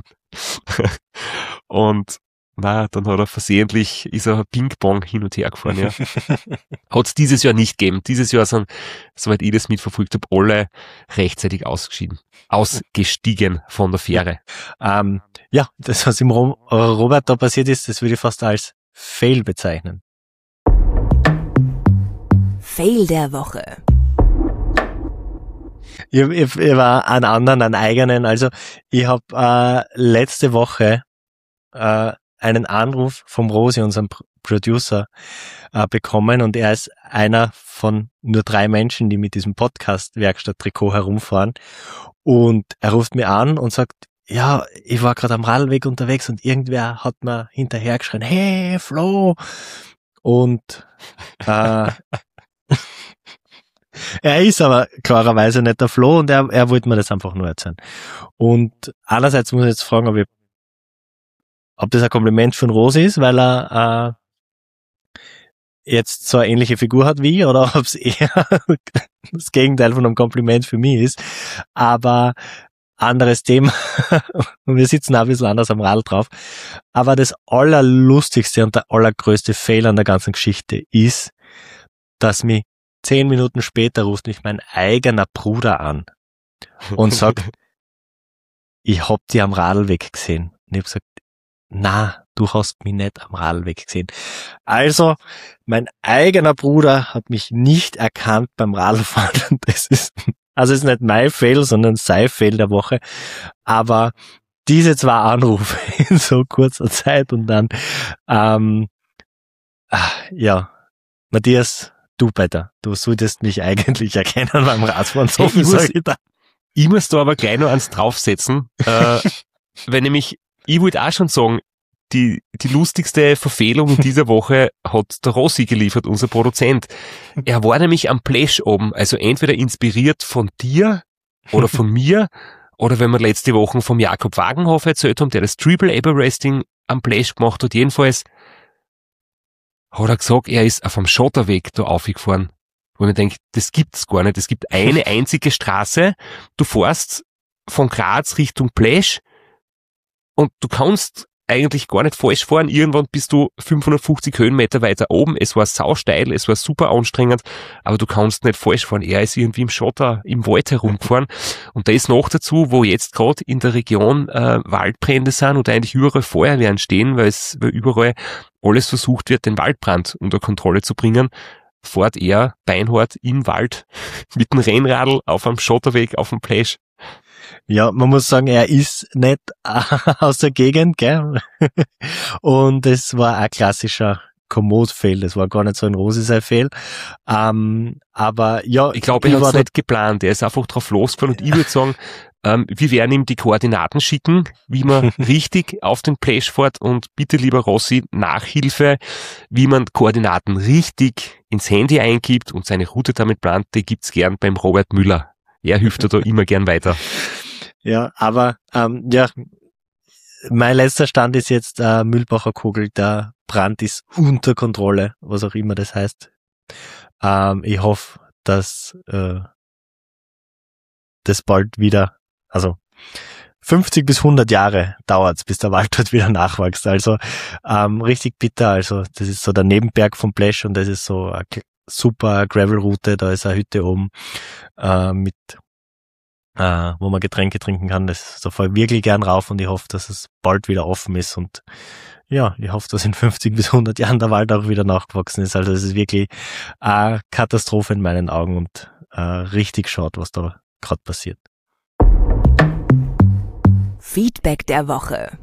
Und dann hat er versehentlich, ist er Ping-Pong hin und her gefahren, ja. Hat es dieses Jahr nicht gegeben. Dieses Jahr sind, soweit ich das mitverfolgt habe, alle rechtzeitig ausgestiegen von der Fähre. Ja, das, was im Robert da passiert ist, das würde ich fast als Fail bezeichnen. Fail der Woche. Ich war einen eigenen, also ich habe letzte Woche einen Anruf vom Rosi, unserem Producer, bekommen, und er ist einer von nur 3 Menschen, die mit diesem Podcast Werkstatt-Trikot herumfahren, und er ruft mir an und sagt, ja, ich war gerade am Radlweg unterwegs und irgendwer hat mir hinterher geschrien, hey Flo, und er ist aber klarerweise nicht der Flo, und er wollte mir das einfach nur erzählen. Und einerseits muss ich jetzt fragen, ob das ein Kompliment von Rosi ist, weil er jetzt so eine ähnliche Figur hat wie ich, oder ob es eher das Gegenteil von einem Kompliment für mich ist. Aber anderes Thema. Und wir sitzen auch ein bisschen anders am Radl drauf. Aber das Allerlustigste und der allergrößte Fehler an der ganzen Geschichte ist, dass mich 10 Minuten später ruft mich mein eigener Bruder an und sagt, ich hab die am Radlweg gesehen. Und ich hab gesagt, na, du hast mich nicht am Radlweg gesehen. Also, mein eigener Bruder hat mich nicht erkannt beim Radlfahren. Das ist nicht mein Fail, sondern sein Fail der Woche. Aber diese 2 Anrufe in so kurzer Zeit und dann, Matthias, du Peter, du solltest mich eigentlich erkennen beim Radfahren. So viel sag ich da. Ich muss da aber gleich noch eins draufsetzen, weil nämlich, ich wollte auch schon sagen, die lustigste Verfehlung in dieser Woche hat der Rossi geliefert, unser Produzent. Er war nämlich am Plash oben, also entweder inspiriert von dir oder von mir, oder wenn wir letzte Woche vom Jakob Wagenhofer erzählt haben, der das Triple Everesting am Plash gemacht hat, jedenfalls hat er gesagt, er ist auf einem Schotterweg da aufgefahren. Wo man denkt, das gibt's gar nicht. Es gibt eine einzige Straße, du fährst von Graz Richtung Plash und du kannst eigentlich gar nicht falsch fahren. Irgendwann bist du 550 Höhenmeter weiter oben. Es war sausteil, es war super anstrengend, aber du kannst nicht falsch fahren. Er ist irgendwie im Schotter, im Wald herumgefahren. Und da ist noch dazu, wo jetzt gerade in der Region Waldbrände sind und eigentlich überall Feuerwehren stehen, weil überall alles versucht wird, den Waldbrand unter Kontrolle zu bringen, fährt er beinhart im Wald mit dem Rennradl auf einem Schotterweg auf dem Plash. Ja, man muss sagen, er ist nicht aus der Gegend, gell? Und es war ein klassischer Komoot-Fail. Das war gar nicht so ein Rosi-Fail. Aber ja. Ich glaube, er hat es nicht geplant. Er ist einfach drauf losgefahren und ich würde sagen, wir werden ihm die Koordinaten schicken, wie man richtig auf den Plash fährt, und bitte, lieber Rossi, Nachhilfe, wie man Koordinaten richtig ins Handy eingibt und seine Route damit plant, die gibt's gern beim Robert Müller. Er hilft da immer gern weiter. Ja, aber mein letzter Stand ist jetzt Mühlbacher Kogel, der Brand ist unter Kontrolle, was auch immer das heißt. Ich hoffe, dass das bald wieder, also 50 bis 100 Jahre dauert's, bis der Wald dort wieder nachwächst. Also richtig bitter. Also das ist so der Nebenberg vom Plash und das ist so eine super Gravel-Route. Da ist eine Hütte oben mit wo man Getränke trinken kann. Da fahre ich wirklich gern rauf und ich hoffe, dass es bald wieder offen ist. Und ja, ich hoffe, dass in 50 bis 100 Jahren der Wald auch wieder nachgewachsen ist. Also es ist wirklich eine Katastrophe in meinen Augen und richtig schade, was da gerade passiert. Feedback der Woche.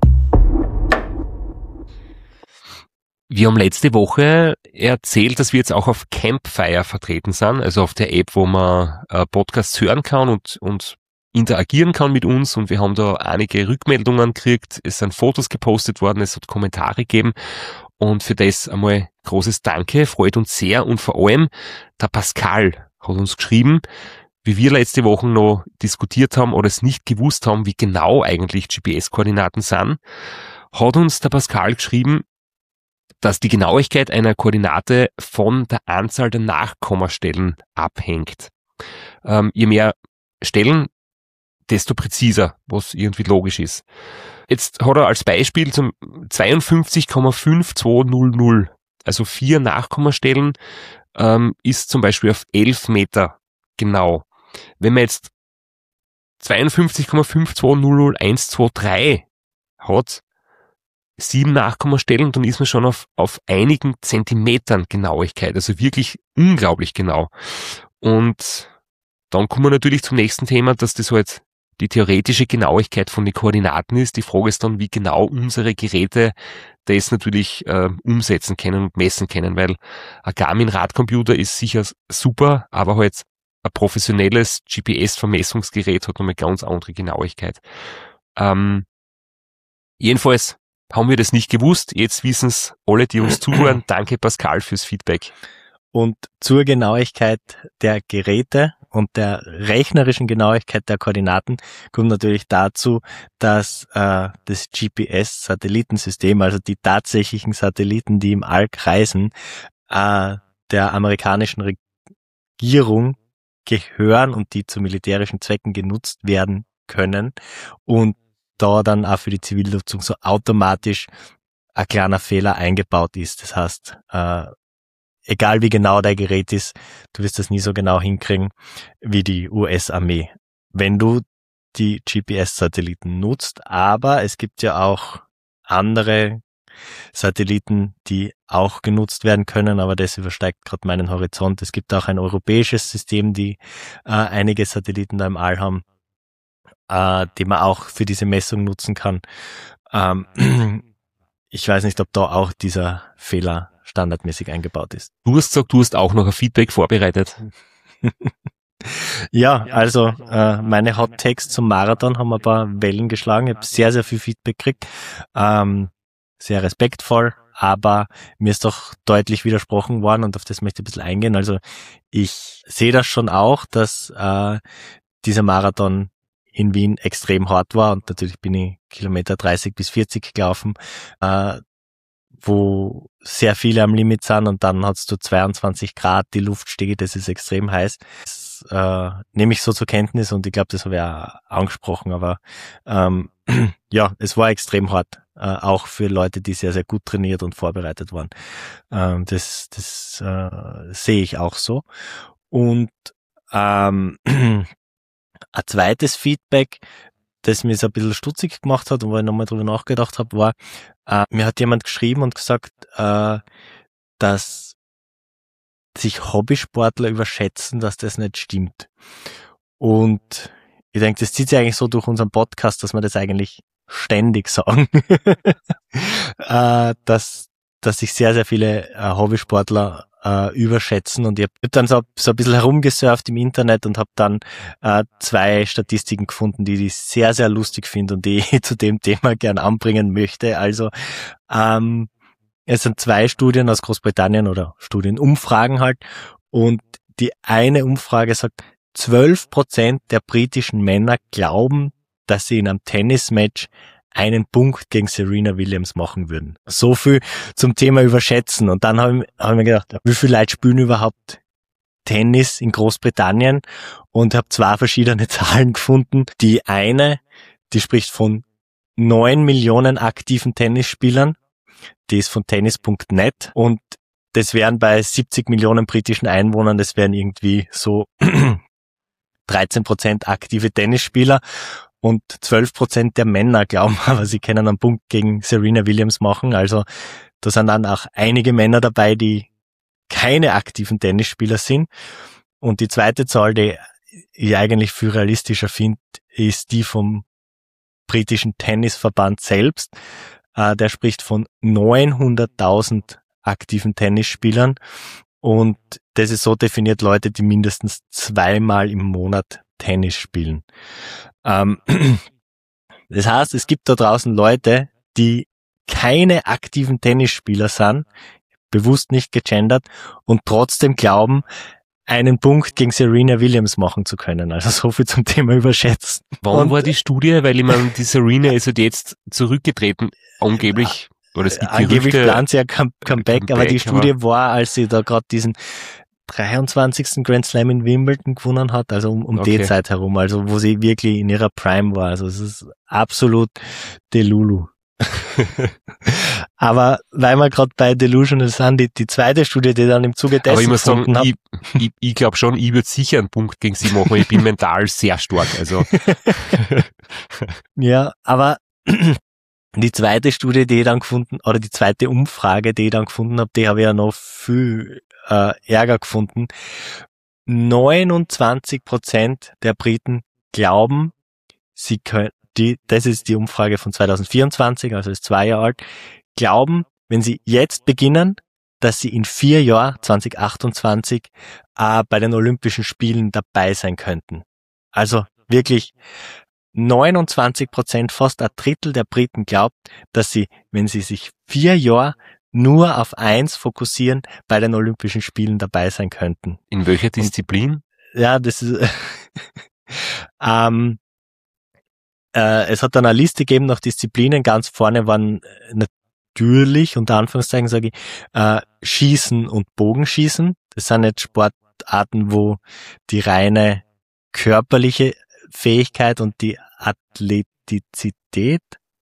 Wir haben letzte Woche erzählt, dass wir jetzt auch auf Campfire vertreten sind, also auf der App, wo man Podcasts hören kann und interagieren kann mit uns, und wir haben da einige Rückmeldungen gekriegt, es sind Fotos gepostet worden, es hat Kommentare gegeben, und für das einmal großes Danke, freut uns sehr, und vor allem der Pascal hat uns geschrieben, wie wir letzte Woche noch diskutiert haben oder es nicht gewusst haben, wie genau eigentlich GPS-Koordinaten sind, hat uns der Pascal geschrieben, dass die Genauigkeit einer Koordinate von der Anzahl der Nachkommastellen abhängt. Je mehr Stellen, desto präziser, was irgendwie logisch ist. Jetzt hat er als Beispiel zum 52,5200, also 4 Nachkommastellen, ist zum Beispiel auf 11 Meter genau. Wenn man jetzt 52,5200,123 hat, 7 Nachkommastellen, dann ist man schon auf einigen Zentimetern Genauigkeit, also wirklich unglaublich genau. Und dann kommen wir natürlich zum nächsten Thema, dass das halt die theoretische Genauigkeit von den Koordinaten ist. Die Frage ist dann, wie genau unsere Geräte das natürlich umsetzen können und messen können, weil ein Garmin-Radcomputer ist sicher super, aber halt ein professionelles GPS-Vermessungsgerät hat noch eine ganz andere Genauigkeit. Jedenfalls haben wir das nicht gewusst. Jetzt wissen es alle, die uns zuhören. Danke, Pascal, fürs Feedback. Und zur Genauigkeit der Geräte und der rechnerischen Genauigkeit der Koordinaten kommt natürlich dazu, dass das GPS-Satellitensystem, also die tatsächlichen Satelliten, die im All kreisen, der amerikanischen Regierung gehören und die zu militärischen Zwecken genutzt werden können und da dann auch für die Zivilnutzung so automatisch ein kleiner Fehler eingebaut ist. Das heißt, egal wie genau dein Gerät ist, du wirst das nie so genau hinkriegen wie die US-Armee, wenn du die GPS-Satelliten nutzt. Aber es gibt ja auch andere Satelliten, die auch genutzt werden können, aber das übersteigt gerade meinen Horizont. Es gibt auch ein europäisches System, die einige Satelliten da im All haben, die man auch für diese Messung nutzen kann. Ich weiß nicht, ob da auch dieser Fehler standardmäßig eingebaut ist. Du hast gesagt, du hast auch noch ein Feedback vorbereitet. Ja, also meine Hot Takes zum Marathon haben ein paar Wellen geschlagen. Ich habe sehr, sehr viel Feedback gekriegt. Sehr respektvoll, aber mir ist doch deutlich widersprochen worden und auf das möchte ich ein bisschen eingehen. Also ich sehe das schon auch, dass dieser Marathon in Wien extrem hart war und natürlich bin ich Kilometer 30 bis 40 gelaufen, wo sehr viele am Limit sind und dann hat's so 22 Grad, die Luft steht, das ist extrem heiß. Das nehme ich so zur Kenntnis und ich glaube, das habe ich auch angesprochen, aber ja, es war extrem hart, auch für Leute, die sehr, sehr gut trainiert und vorbereitet waren. Das sehe ich auch so. Und ein zweites Feedback, das mir so ein bisschen stutzig gemacht hat und wo ich nochmal drüber nachgedacht habe, war, mir hat jemand geschrieben und gesagt, dass sich Hobbysportler überschätzen, dass das nicht stimmt. Und ich denke, das zieht sich eigentlich so durch unseren Podcast, dass wir das eigentlich ständig sagen, dass sich sehr, sehr viele Hobbysportler überschätzen und ich habe dann so ein bisschen herumgesurft im Internet und habe dann 2 Statistiken gefunden, die ich sehr, sehr lustig finde und die ich zu dem Thema gern anbringen möchte. Also es sind 2 Studien aus Großbritannien oder Studienumfragen halt und die eine Umfrage sagt, 12% der britischen Männer glauben, dass sie in einem Tennismatch einen Punkt gegen Serena Williams machen würden. So viel zum Thema Überschätzen. Und dann habe ich mir gedacht, wie viele Leute spielen überhaupt Tennis in Großbritannien? Und habe 2 verschiedene Zahlen gefunden. Die eine, die spricht von 9 Millionen aktiven Tennisspielern. Die ist von tennis.net. Und das wären bei 70 Millionen britischen Einwohnern, das wären irgendwie so 13% aktive Tennisspieler. Und 12% der Männer glauben aber, sie können einen Punkt gegen Serena Williams machen. Also da sind dann auch einige Männer dabei, die keine aktiven Tennisspieler sind. Und die zweite Zahl, die ich eigentlich viel realistischer finde, ist die vom britischen Tennisverband selbst. Der spricht von 900.000 aktiven Tennisspielern. Und das ist so definiert, Leute, die mindestens 2-mal im Monat Tennis spielen. Das heißt, es gibt da draußen Leute, die keine aktiven Tennisspieler sind, bewusst nicht gegendert und trotzdem glauben, einen Punkt gegen Serena Williams machen zu können. Also so viel zum Thema überschätzen. Wann war die Studie? Weil ich meine, die Serena ist halt jetzt zurückgetreten, angeblich. Oder es gibt angeblich Gerüchte, plant sie ja Comeback, aber die Studie war, als sie da gerade diesen 23. Grand Slam in Wimbledon gewonnen hat, also um die Zeit herum, also wo sie wirklich in ihrer Prime war. Also es ist absolut Delulu. Aber weil wir gerade bei Delusional sind, die zweite Studie, die dann im Zuge dessen aber ich muss sagen, habe, ich glaube schon, ich würde sicher einen Punkt gegen sie machen, ich bin mental sehr stark. Also ja, aber die zweite Studie, die ich dann gefunden, oder die zweite Umfrage, die ich dann gefunden habe, die habe ich ja noch viel Ärger gefunden. 29% der Briten glauben, das ist die Umfrage von 2024, also ist 2 Jahre alt, glauben, wenn sie jetzt beginnen, dass sie in 4 Jahren, 2028, bei den Olympischen Spielen dabei sein könnten. Also wirklich 29%, fast ein Drittel der Briten glaubt, dass sie, wenn sie sich 4 Jahre nur auf eins fokussieren, bei den Olympischen Spielen dabei sein könnten. In welcher Disziplin? Ja, das ist es hat dann eine Liste gegeben nach Disziplinen. Ganz vorne waren natürlich, unter Anführungszeichen sage ich, Schießen und Bogenschießen. Das sind nicht Sportarten, wo die reine körperliche Fähigkeit und die Athletizität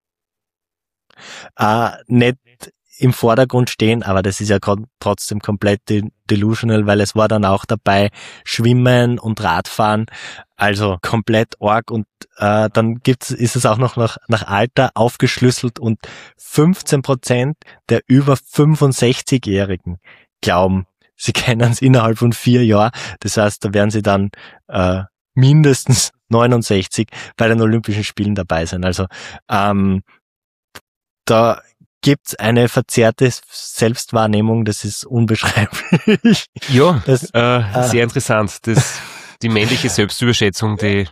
nicht im Vordergrund stehen, aber das ist ja trotzdem komplett delusional, weil es war dann auch dabei Schwimmen und Radfahren, also komplett arg, und dann ist es auch noch nach Alter aufgeschlüsselt, und 15% der über 65-Jährigen glauben, sie können es innerhalb von 4 Jahren. Das heißt, da werden sie dann mindestens 69 bei den Olympischen Spielen dabei sein. Also da gibt's eine verzerrte Selbstwahrnehmung, das ist unbeschreiblich. Ja, sehr interessant. Die männliche Selbstüberschätzung, die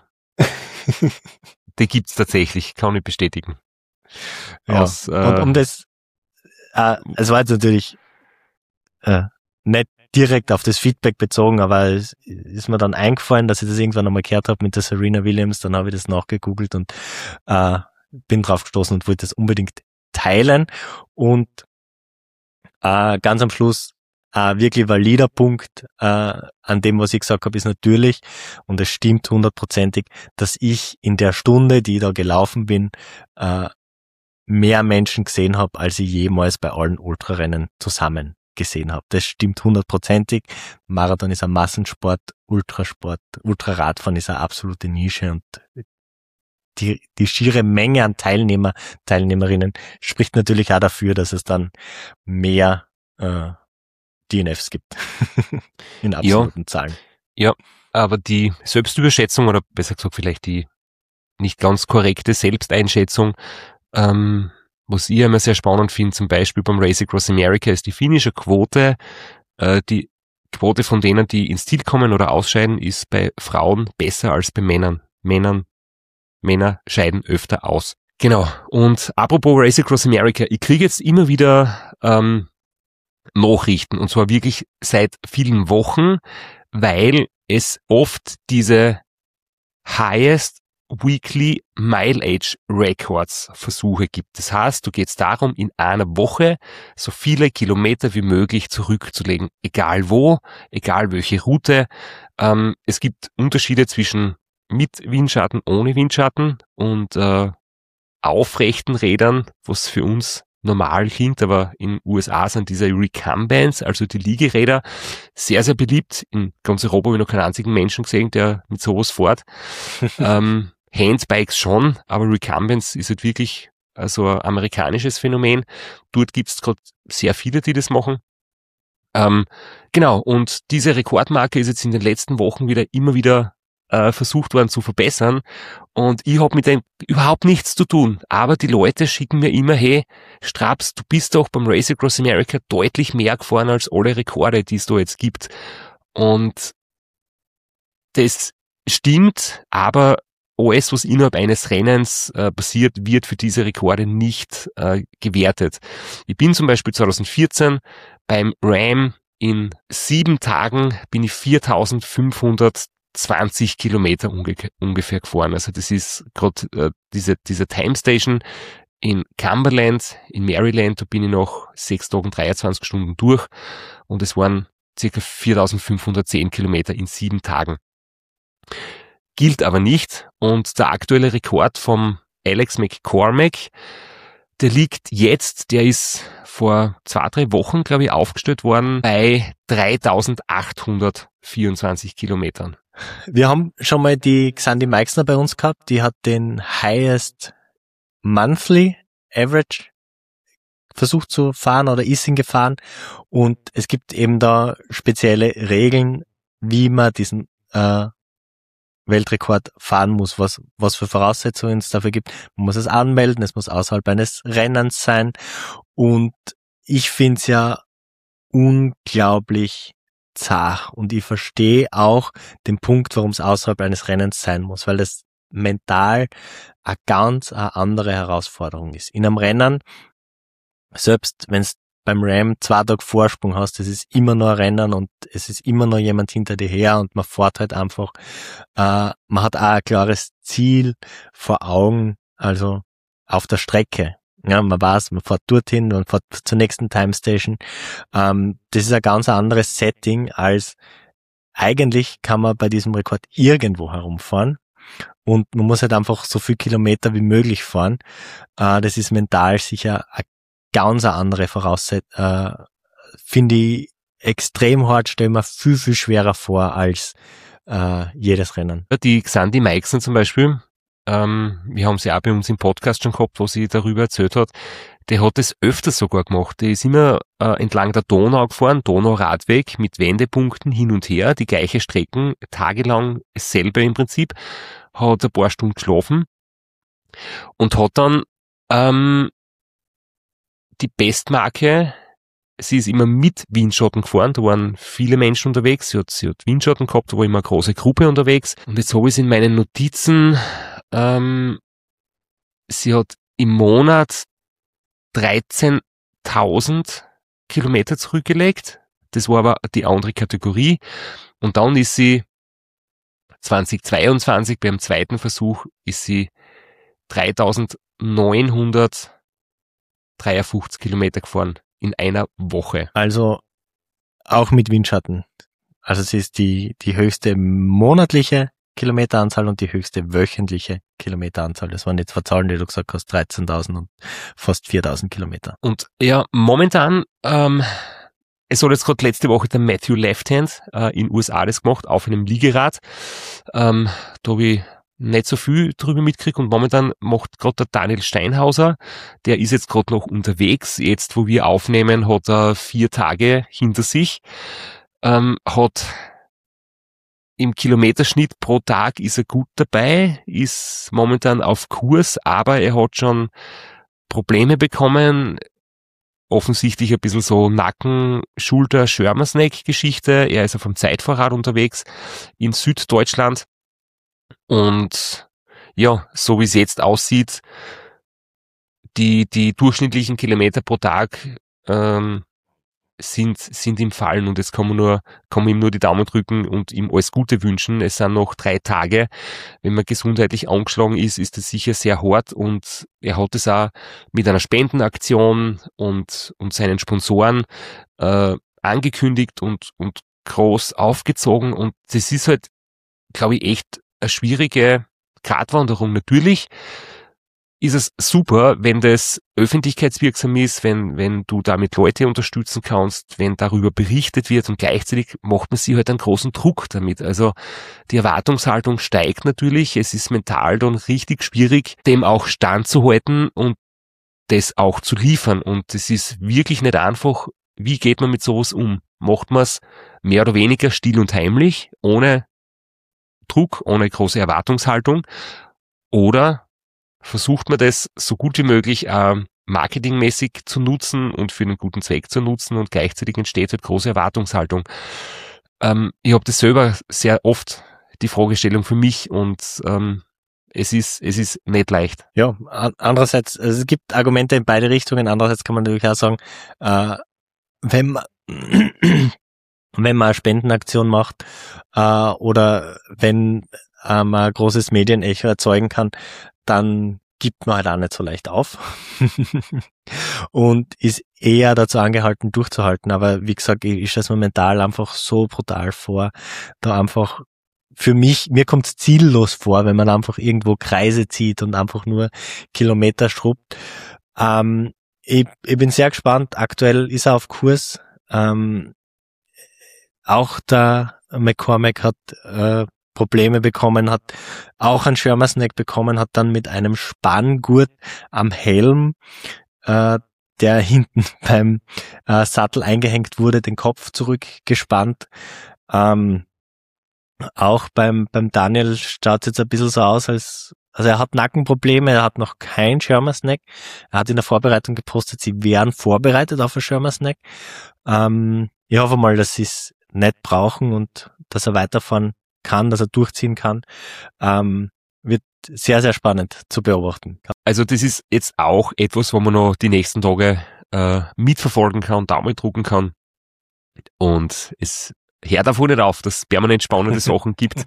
gibt's tatsächlich, kann ich bestätigen. Ja. Und um das, es war jetzt natürlich nicht direkt auf das Feedback bezogen, aber es ist mir dann eingefallen, dass ich das irgendwann einmal gehört habe mit der Serena Williams, dann habe ich das nachgegoogelt und bin drauf gestoßen und wollte das unbedingt teilen. Und ganz am Schluss wirklich valider Punkt an dem, was ich gesagt habe, ist natürlich, und es stimmt 100%ig, dass ich in der Stunde, die ich da gelaufen bin, mehr Menschen gesehen habe, als ich jemals bei allen Ultrarennen zusammen gesehen habe. Das stimmt 100%ig. Marathon ist ein Massensport, Ultrasport, Ultraradfahren ist eine absolute Nische, und die schiere Menge an Teilnehmerinnen spricht natürlich auch dafür, dass es dann mehr DNFs gibt in absoluten Zahlen. Ja, aber die Selbstüberschätzung, oder besser gesagt vielleicht die nicht ganz korrekte Selbsteinschätzung, was ich immer sehr spannend finde, zum Beispiel beim Race Across America, ist die finnische Quote. Die Quote von denen, die ins Ziel kommen oder ausscheiden, ist bei Frauen besser als bei Männern. Männer scheiden öfter aus. Genau. Und apropos Race Across America, ich kriege jetzt immer wieder Nachrichten, und zwar wirklich seit vielen Wochen, weil es oft diese Highest Weekly Mileage Records Versuche gibt. Das heißt, du geht's darum, in einer Woche so viele Kilometer wie möglich zurückzulegen, egal wo, egal welche Route. Es gibt Unterschiede zwischen mit Windschatten, ohne Windschatten und aufrechten Rädern, was für uns normal klingt, aber in USA sind diese Recumbands, also die Liegeräder, sehr, sehr beliebt. In ganz Europa habe ich noch keinen einzigen Menschen gesehen, der mit sowas fährt. Handbikes schon, aber Recumbands ist halt wirklich so ein amerikanisches Phänomen. Dort gibt es gerade sehr viele, die das machen. Genau, und diese Rekordmarke ist jetzt in den letzten Wochen immer wieder versucht worden zu verbessern, und ich habe mit dem überhaupt nichts zu tun, aber die Leute schicken mir immer, hey Straps, du bist doch beim Race Across America deutlich mehr gefahren als alle Rekorde, die es da jetzt gibt, und das stimmt, aber alles, was innerhalb eines Rennens passiert, wird für diese Rekorde nicht gewertet. Ich bin zum Beispiel 2014 beim Ram in 7 Tagen bin ich 4.520 Kilometer ungefähr gefahren. Also das ist gerade diese Time Station in Cumberland, in Maryland, da bin ich nach 6 Tagen 23 Stunden durch, und es waren circa 4.510 Kilometer in 7 Tagen. Gilt aber nicht, und der aktuelle Rekord vom Alex McCormack, der liegt jetzt, der ist vor 2-3 Wochen, glaube ich, aufgestellt worden bei 3.824 Kilometern. Wir haben schon mal die Xandi Meixner bei uns gehabt, die hat den Highest Monthly Average versucht zu fahren oder ist ihn gefahren, und es gibt eben da spezielle Regeln, wie man diesen Weltrekord fahren muss, was für Voraussetzungen es dafür gibt. Man muss es anmelden, es muss außerhalb eines Rennens sein und ich finde es ja unglaublich zart und ich verstehe auch den Punkt, warum es außerhalb eines Rennens sein muss, weil das mental eine andere Herausforderung ist. In einem Rennen, selbst wenn es beim Ram 2 Tage Vorsprung hast, es ist immer noch ein Rennen und es ist immer noch jemand hinter dir her und man fährt halt einfach, man hat auch ein klares Ziel vor Augen, also auf der Strecke. Ja, man weiß, man fährt dorthin, man fährt zur nächsten Time Station. Das ist ein ganz anderes Setting als eigentlich kann man bei diesem Rekord irgendwo herumfahren und man muss halt einfach so viel Kilometer wie möglich fahren. Das ist mental sicher eine ganz andere Voraussetzung, finde ich extrem hart, stelle mir viel, viel schwerer vor als jedes Rennen. Die Xandi Meixen zum Beispiel, wir haben sie auch bei uns im Podcast schon gehabt, wo sie darüber erzählt hat, der hat es öfters sogar gemacht. Der ist immer entlang der Donau gefahren, Donauradweg mit Wendepunkten hin und her, die gleiche Strecken, tagelang dasselbe im Prinzip, hat ein paar Stunden geschlafen und hat dann die Bestmarke, sie ist immer mit Windschatten gefahren, da waren viele Menschen unterwegs, sie hat Windschatten gehabt, da war immer eine große Gruppe unterwegs und jetzt habe ich es in meinen Notizen, sie hat im Monat 13.000 Kilometer zurückgelegt, das war aber die andere Kategorie und dann ist sie 2022 beim zweiten Versuch ist sie 3.953 Kilometer gefahren in einer Woche. Also auch mit Windschatten. Also es ist die höchste monatliche Kilometeranzahl und die höchste wöchentliche Kilometeranzahl. Das waren jetzt zwei Zahlen, die du gesagt hast, 13.000 und fast 4.000 Kilometer. Und ja, momentan, es hat jetzt gerade letzte Woche der Matthew Left-Hand in USA das gemacht, auf einem Liegerad. Da habe ich nicht so viel drüber mitgekriegt und momentan macht gerade der Daniel Steinhauser, der ist jetzt gerade noch unterwegs, jetzt wo wir aufnehmen, hat er 4 Tage hinter sich, hat im Kilometerschnitt pro Tag ist er gut dabei, ist momentan auf Kurs, aber er hat schon Probleme bekommen, offensichtlich ein bisschen so Nacken, Schulter, Schirmersneck-Geschichte, er ist auf dem Zeitfahrrad unterwegs in Süddeutschland. Und ja, so wie es jetzt aussieht, die durchschnittlichen Kilometer pro Tag sind im Fallen und jetzt kann man ihm nur die Daumen drücken und ihm alles Gute wünschen. Es sind noch 3 Tage. Wenn man gesundheitlich angeschlagen ist, ist das sicher sehr hart und er hat es auch mit einer Spendenaktion und seinen Sponsoren angekündigt und groß aufgezogen und das ist halt, glaube ich, echt eine schwierige Gratwanderung. Natürlich ist es super, wenn das öffentlichkeitswirksam ist, wenn du damit Leute unterstützen kannst, wenn darüber berichtet wird und gleichzeitig macht man sich halt einen großen Druck damit. Also die Erwartungshaltung steigt natürlich, es ist mental dann richtig schwierig, dem auch standzuhalten und das auch zu liefern und es ist wirklich nicht einfach, wie geht man mit sowas um? Macht man es mehr oder weniger still und heimlich, ohne Druck, ohne große Erwartungshaltung oder versucht man das so gut wie möglich marketingmäßig zu nutzen und für einen guten Zweck zu nutzen und gleichzeitig entsteht halt große Erwartungshaltung. Ich habe das selber sehr oft die Fragestellung für mich und es ist nicht leicht. Ja, andererseits, also es gibt Argumente in beide Richtungen, andererseits kann man natürlich auch sagen, wenn man eine Spendenaktion macht oder wenn man ein großes Medienecho erzeugen kann, dann gibt man halt auch nicht so leicht auf und ist eher dazu angehalten, durchzuhalten. Aber wie gesagt, ich stelle es mir mental einfach so brutal vor, da einfach für mich, mir kommt es ziellos vor, wenn man einfach irgendwo Kreise zieht und einfach nur Kilometer schrubbt. Ich bin sehr gespannt. Aktuell ist er auf Kurs. Auch der McCormack hat Probleme bekommen, hat auch einen Schirmersneck bekommen, hat dann mit einem Spanngurt am Helm, der hinten beim Sattel eingehängt wurde, den Kopf zurückgespannt. Auch beim Daniel schaut es jetzt ein bisschen so aus, also er hat Nackenprobleme, er hat noch kein Shermer-Snack. Er hat in der Vorbereitung gepostet, sie wären vorbereitet auf ein Shermer-Snack. Ich hoffe mal, dass sie es nicht brauchen und dass er weiterfahren kann, dass er durchziehen kann. Wird sehr, sehr spannend zu beobachten. Also das ist jetzt auch etwas, wo man noch die nächsten Tage mitverfolgen kann, Daumen drucken kann. Und es hört davon nicht auf, dass es permanent spannende Sachen gibt.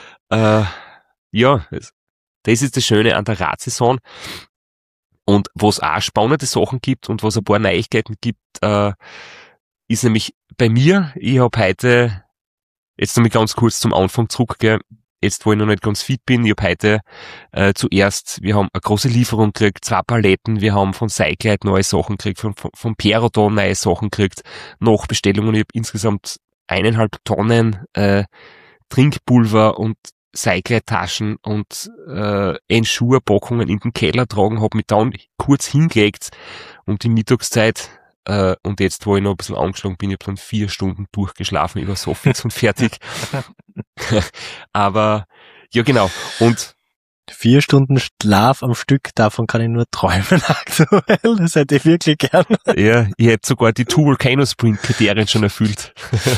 Ja, das ist das Schöne an der Radsaison. Und was auch spannende Sachen gibt und was ein paar Neuigkeiten gibt, ist nämlich bei mir, ich habe heute, jetzt noch mal ganz kurz zum Anfang zurückgehen, jetzt wo ich noch nicht ganz fit bin, ich habe heute zuerst, wir haben eine große Lieferung gekriegt, 2 Paletten, wir haben von Cyclide neue Sachen gekriegt, von Perodon neue Sachen gekriegt, Nachbestellungen, ich habe insgesamt 1,5 Tonnen Trinkpulver und Cyclide-Taschen und Ensure-Packungen in den Keller tragen, habe mich dann kurz hingelegt um die Mittagszeit und jetzt, wo ich noch ein bisschen angeschlagen bin, ich habe dann 4 Stunden durchgeschlafen, ich war so fix und fertig. Aber, ja genau, und 4 Stunden Schlaf am Stück, davon kann ich nur träumen aktuell, das hätte ich wirklich gern. ja, ich hätte sogar die 2 Volcano Sprint Kriterien schon erfüllt.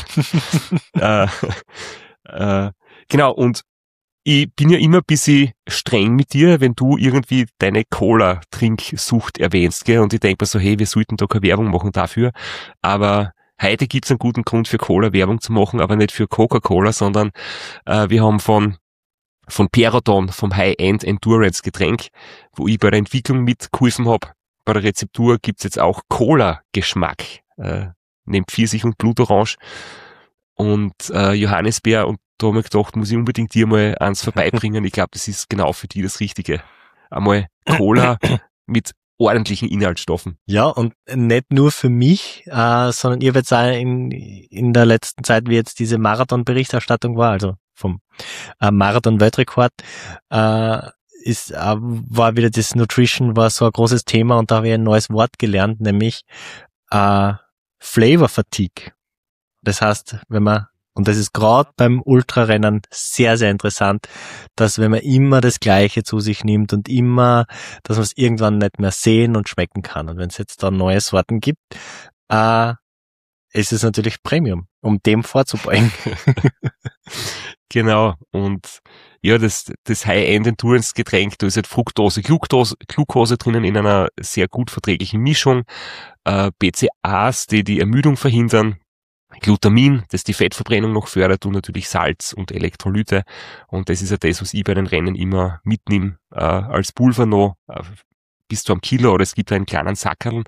Genau, und ich bin ja immer ein bisschen streng mit dir, wenn du irgendwie deine Cola-Trinksucht erwähnst, gell? Und ich denke mir so, hey, wir sollten da keine Werbung machen dafür. Aber heute gibt's einen guten Grund für Cola Werbung zu machen, aber nicht für Coca-Cola, sondern wir haben von Perodon, vom High-End Endurance Getränk, wo ich bei der Entwicklung mitgeholfen habe. Bei der Rezeptur gibt's jetzt auch Cola-Geschmack. Nehmt Pfirsich und Blutorange und Johannisbeer, und da habe ich gedacht, muss ich unbedingt dir mal eins vorbeibringen. Ich glaube, das ist genau für die das Richtige. Einmal Cola mit ordentlichen Inhaltsstoffen. Ja, und nicht nur für mich, sondern ihr werdet sagen, in der letzten Zeit, wie jetzt diese Marathon-Berichterstattung war, also vom Marathon-Weltrekord, war wieder das Nutrition, war so ein großes Thema, und da habe ich ein neues Wort gelernt, nämlich Flavor Fatigue. Das heißt, und das ist gerade beim Ultrarennen sehr, sehr interessant, dass wenn man immer das Gleiche zu sich nimmt und immer, dass man es irgendwann nicht mehr sehen und schmecken kann. Und wenn es jetzt da neue Sorten gibt, ist es natürlich Premium, um dem vorzubeugen. Genau, und ja, das High-End-Endurance-Getränk, da ist halt Fructose, Glucose drinnen in einer sehr gut verträglichen Mischung, BCAAs, die Ermüdung verhindern, Glutamin, das die Fettverbrennung noch fördert, und natürlich Salz und Elektrolyte. Und das ist ja das, was ich bei den Rennen immer mitnehme, als Pulver noch, bis zu 1 Kilo, oder es gibt einen kleinen Sackerl.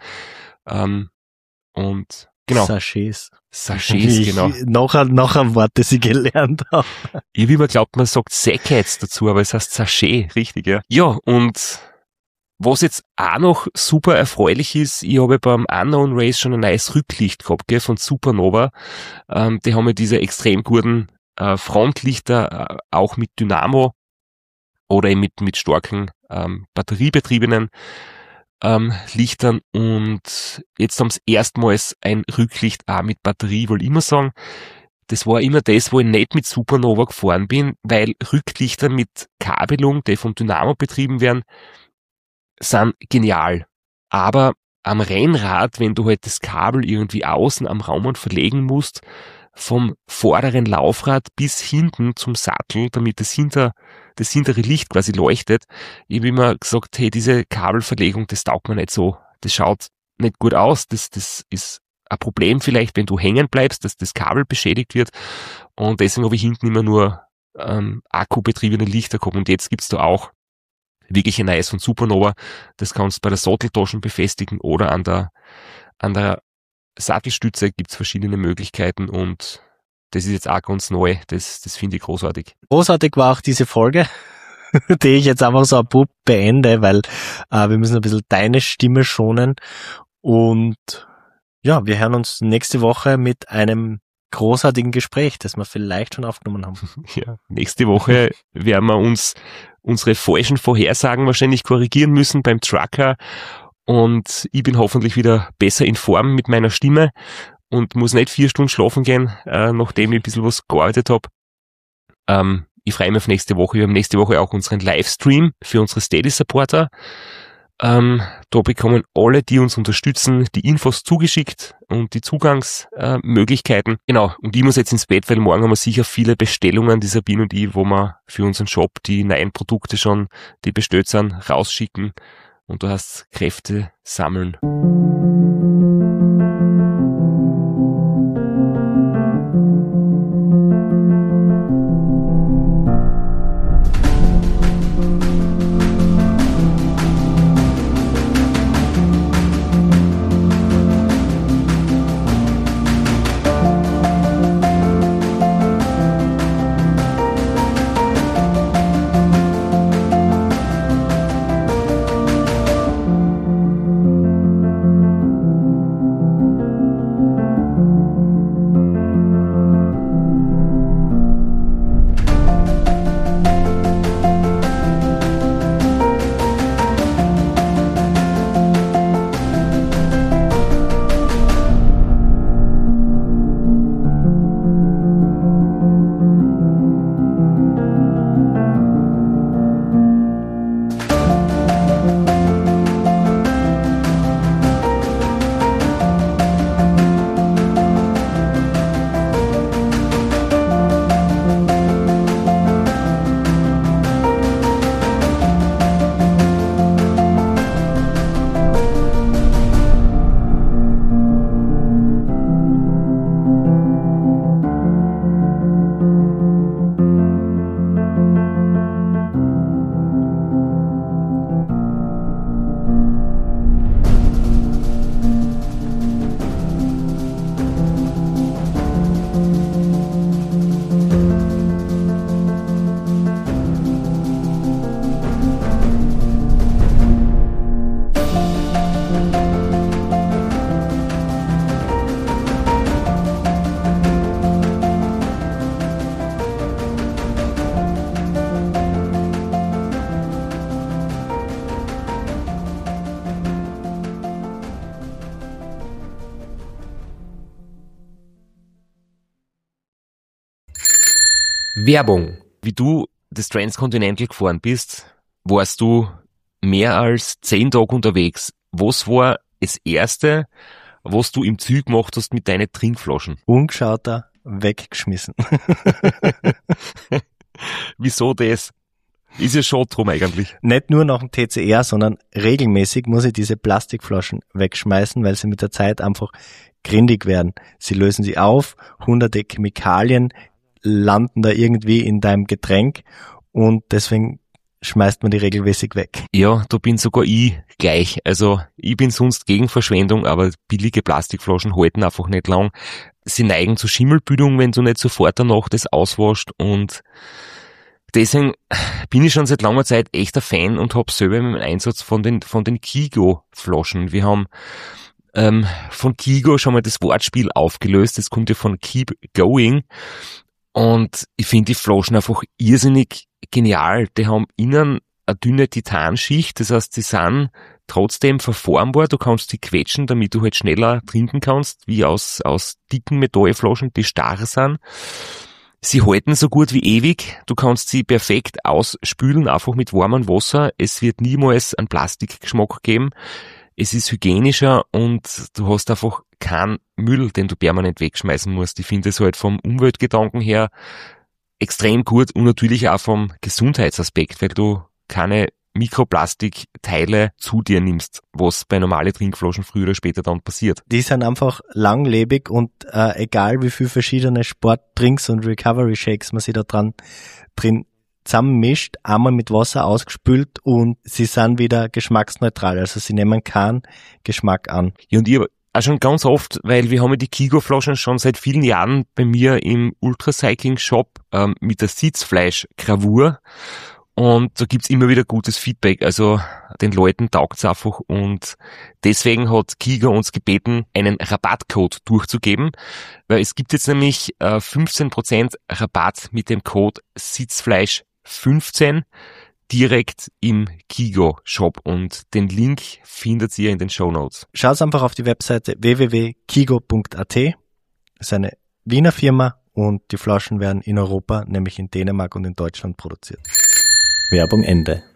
Und genau. Sachets, Genau. Noch ein Wort, das ich gelernt habe. Ich habe immer geglaubt, man sagt Säckets dazu, aber es heißt Sachet, richtig, ja. Ja, und was jetzt auch noch super erfreulich ist, ich habe beim Unknown Race schon ein neues Rücklicht gehabt, gell, von Supernova. Die haben ja diese extrem guten Frontlichter, auch mit Dynamo oder eben mit starken batteriebetriebenen Lichtern, und jetzt haben sie erstmals ein Rücklicht auch mit Batterie, wollte ich immer sagen. Das war immer das, wo ich nicht mit Supernova gefahren bin, weil Rücklichter mit Kabelung, die vom Dynamo betrieben werden, sind genial. Aber am Rennrad, wenn du halt das Kabel irgendwie außen am Raum verlegen musst, vom vorderen Laufrad bis hinten zum Sattel, damit das hintere Licht quasi leuchtet, ich habe immer gesagt, hey, diese Kabelverlegung, das taugt mir nicht so. Das schaut nicht gut aus. Das ist ein Problem vielleicht, wenn du hängen bleibst, dass das Kabel beschädigt wird. Und deswegen habe ich hinten immer nur akkubetriebene Lichter gehabt. Und jetzt gibt's da auch wirklich ein neues von Supernova. Das kannst du bei der Satteltaschen befestigen oder an der Sattelstütze gibt's verschiedene Möglichkeiten, und das ist jetzt auch ganz neu. Das finde ich großartig. Großartig war auch diese Folge, die ich jetzt einfach so abrupt beende, weil wir müssen ein bisschen deine Stimme schonen. Und ja, wir hören uns nächste Woche mit einem großartigen Gespräch, das wir vielleicht schon aufgenommen haben. Ja, nächste Woche werden wir uns unsere falschen Vorhersagen wahrscheinlich korrigieren müssen beim Trucker, und ich bin hoffentlich wieder besser in Form mit meiner Stimme und muss nicht 4 Stunden schlafen gehen, nachdem ich ein bisschen was gearbeitet habe. Ich freue mich auf nächste Woche. Wir haben nächste Woche auch unseren Livestream für unsere Steady-Supporter. Da bekommen alle, die uns unterstützen, die Infos zugeschickt und die Zugangsmöglichkeiten. Genau, und ich muss jetzt ins Bett, weil morgen haben wir sicher viele Bestellungen, die Sabine und ich, wo wir für unseren Shop die neuen Produkte schon, die bestellt sind, rausschicken. Und du hast Kräfte sammeln. Werbung. Wie du das Transcontinental gefahren bist, warst du mehr als 10 Tage unterwegs. Was war das Erste, was du im Zug gemacht hast mit deinen Trinkflaschen? Ungeschauter, weggeschmissen. Wieso das? Ist ja schon drum eigentlich. Nicht nur nach dem TCR, sondern regelmäßig muss ich diese Plastikflaschen wegschmeißen, weil sie mit der Zeit einfach grindig werden. Sie lösen sich auf, hunderte Chemikalien landen da irgendwie in deinem Getränk und deswegen schmeißt man die regelmäßig weg. Ja, da bin sogar ich gleich. Also ich bin sonst gegen Verschwendung, aber billige Plastikflaschen halten einfach nicht lang. Sie neigen zu Schimmelbildung, wenn du nicht sofort danach das auswaschst, und deswegen bin ich schon seit langer Zeit echter Fan und habe selber im Einsatz von den Kigo-Flaschen. Wir haben von Kigo schon mal das Wortspiel aufgelöst. Das kommt ja von Keep Going. Und ich finde die Flaschen einfach irrsinnig genial. Die haben innen eine dünne Titanschicht, das heißt, die sind trotzdem verformbar. Du kannst sie quetschen, damit du halt schneller trinken kannst, wie aus dicken Metallflaschen, die starr sind. Sie halten so gut wie ewig. Du kannst sie perfekt ausspülen, einfach mit warmem Wasser. Es wird niemals einen Plastikgeschmack geben. Es ist hygienischer und du hast einfach keinen Müll, den du permanent wegschmeißen musst. Ich finde es halt vom Umweltgedanken her extrem gut und natürlich auch vom Gesundheitsaspekt, weil du keine Mikroplastikteile zu dir nimmst, was bei normalen Trinkflaschen früher oder später dann passiert. Die sind einfach langlebig und egal wie viel verschiedene Sportdrinks und Recovery Shakes man sich da drin zusammenmischt, einmal mit Wasser ausgespült und sie sind wieder geschmacksneutral, also sie nehmen keinen Geschmack an. Ja, und ich auch schon ganz oft, weil wir haben ja die Kigo-Flaschen schon seit vielen Jahren bei mir im Ultracycling-Shop mit der Sitzfleisch-Gravur, und da gibt's immer wieder gutes Feedback, also den Leuten taugt's einfach, und deswegen hat Kigo uns gebeten, einen Rabattcode durchzugeben, weil es gibt jetzt nämlich 15% Rabatt mit dem Code Sitzfleisch15 direkt im Kigo-Shop, und den Link findet ihr in den Shownotes. Schaut einfach auf die Webseite www.kigo.at. Das ist eine Wiener Firma und die Flaschen werden in Europa, nämlich in Dänemark und in Deutschland produziert. Werbung Ende.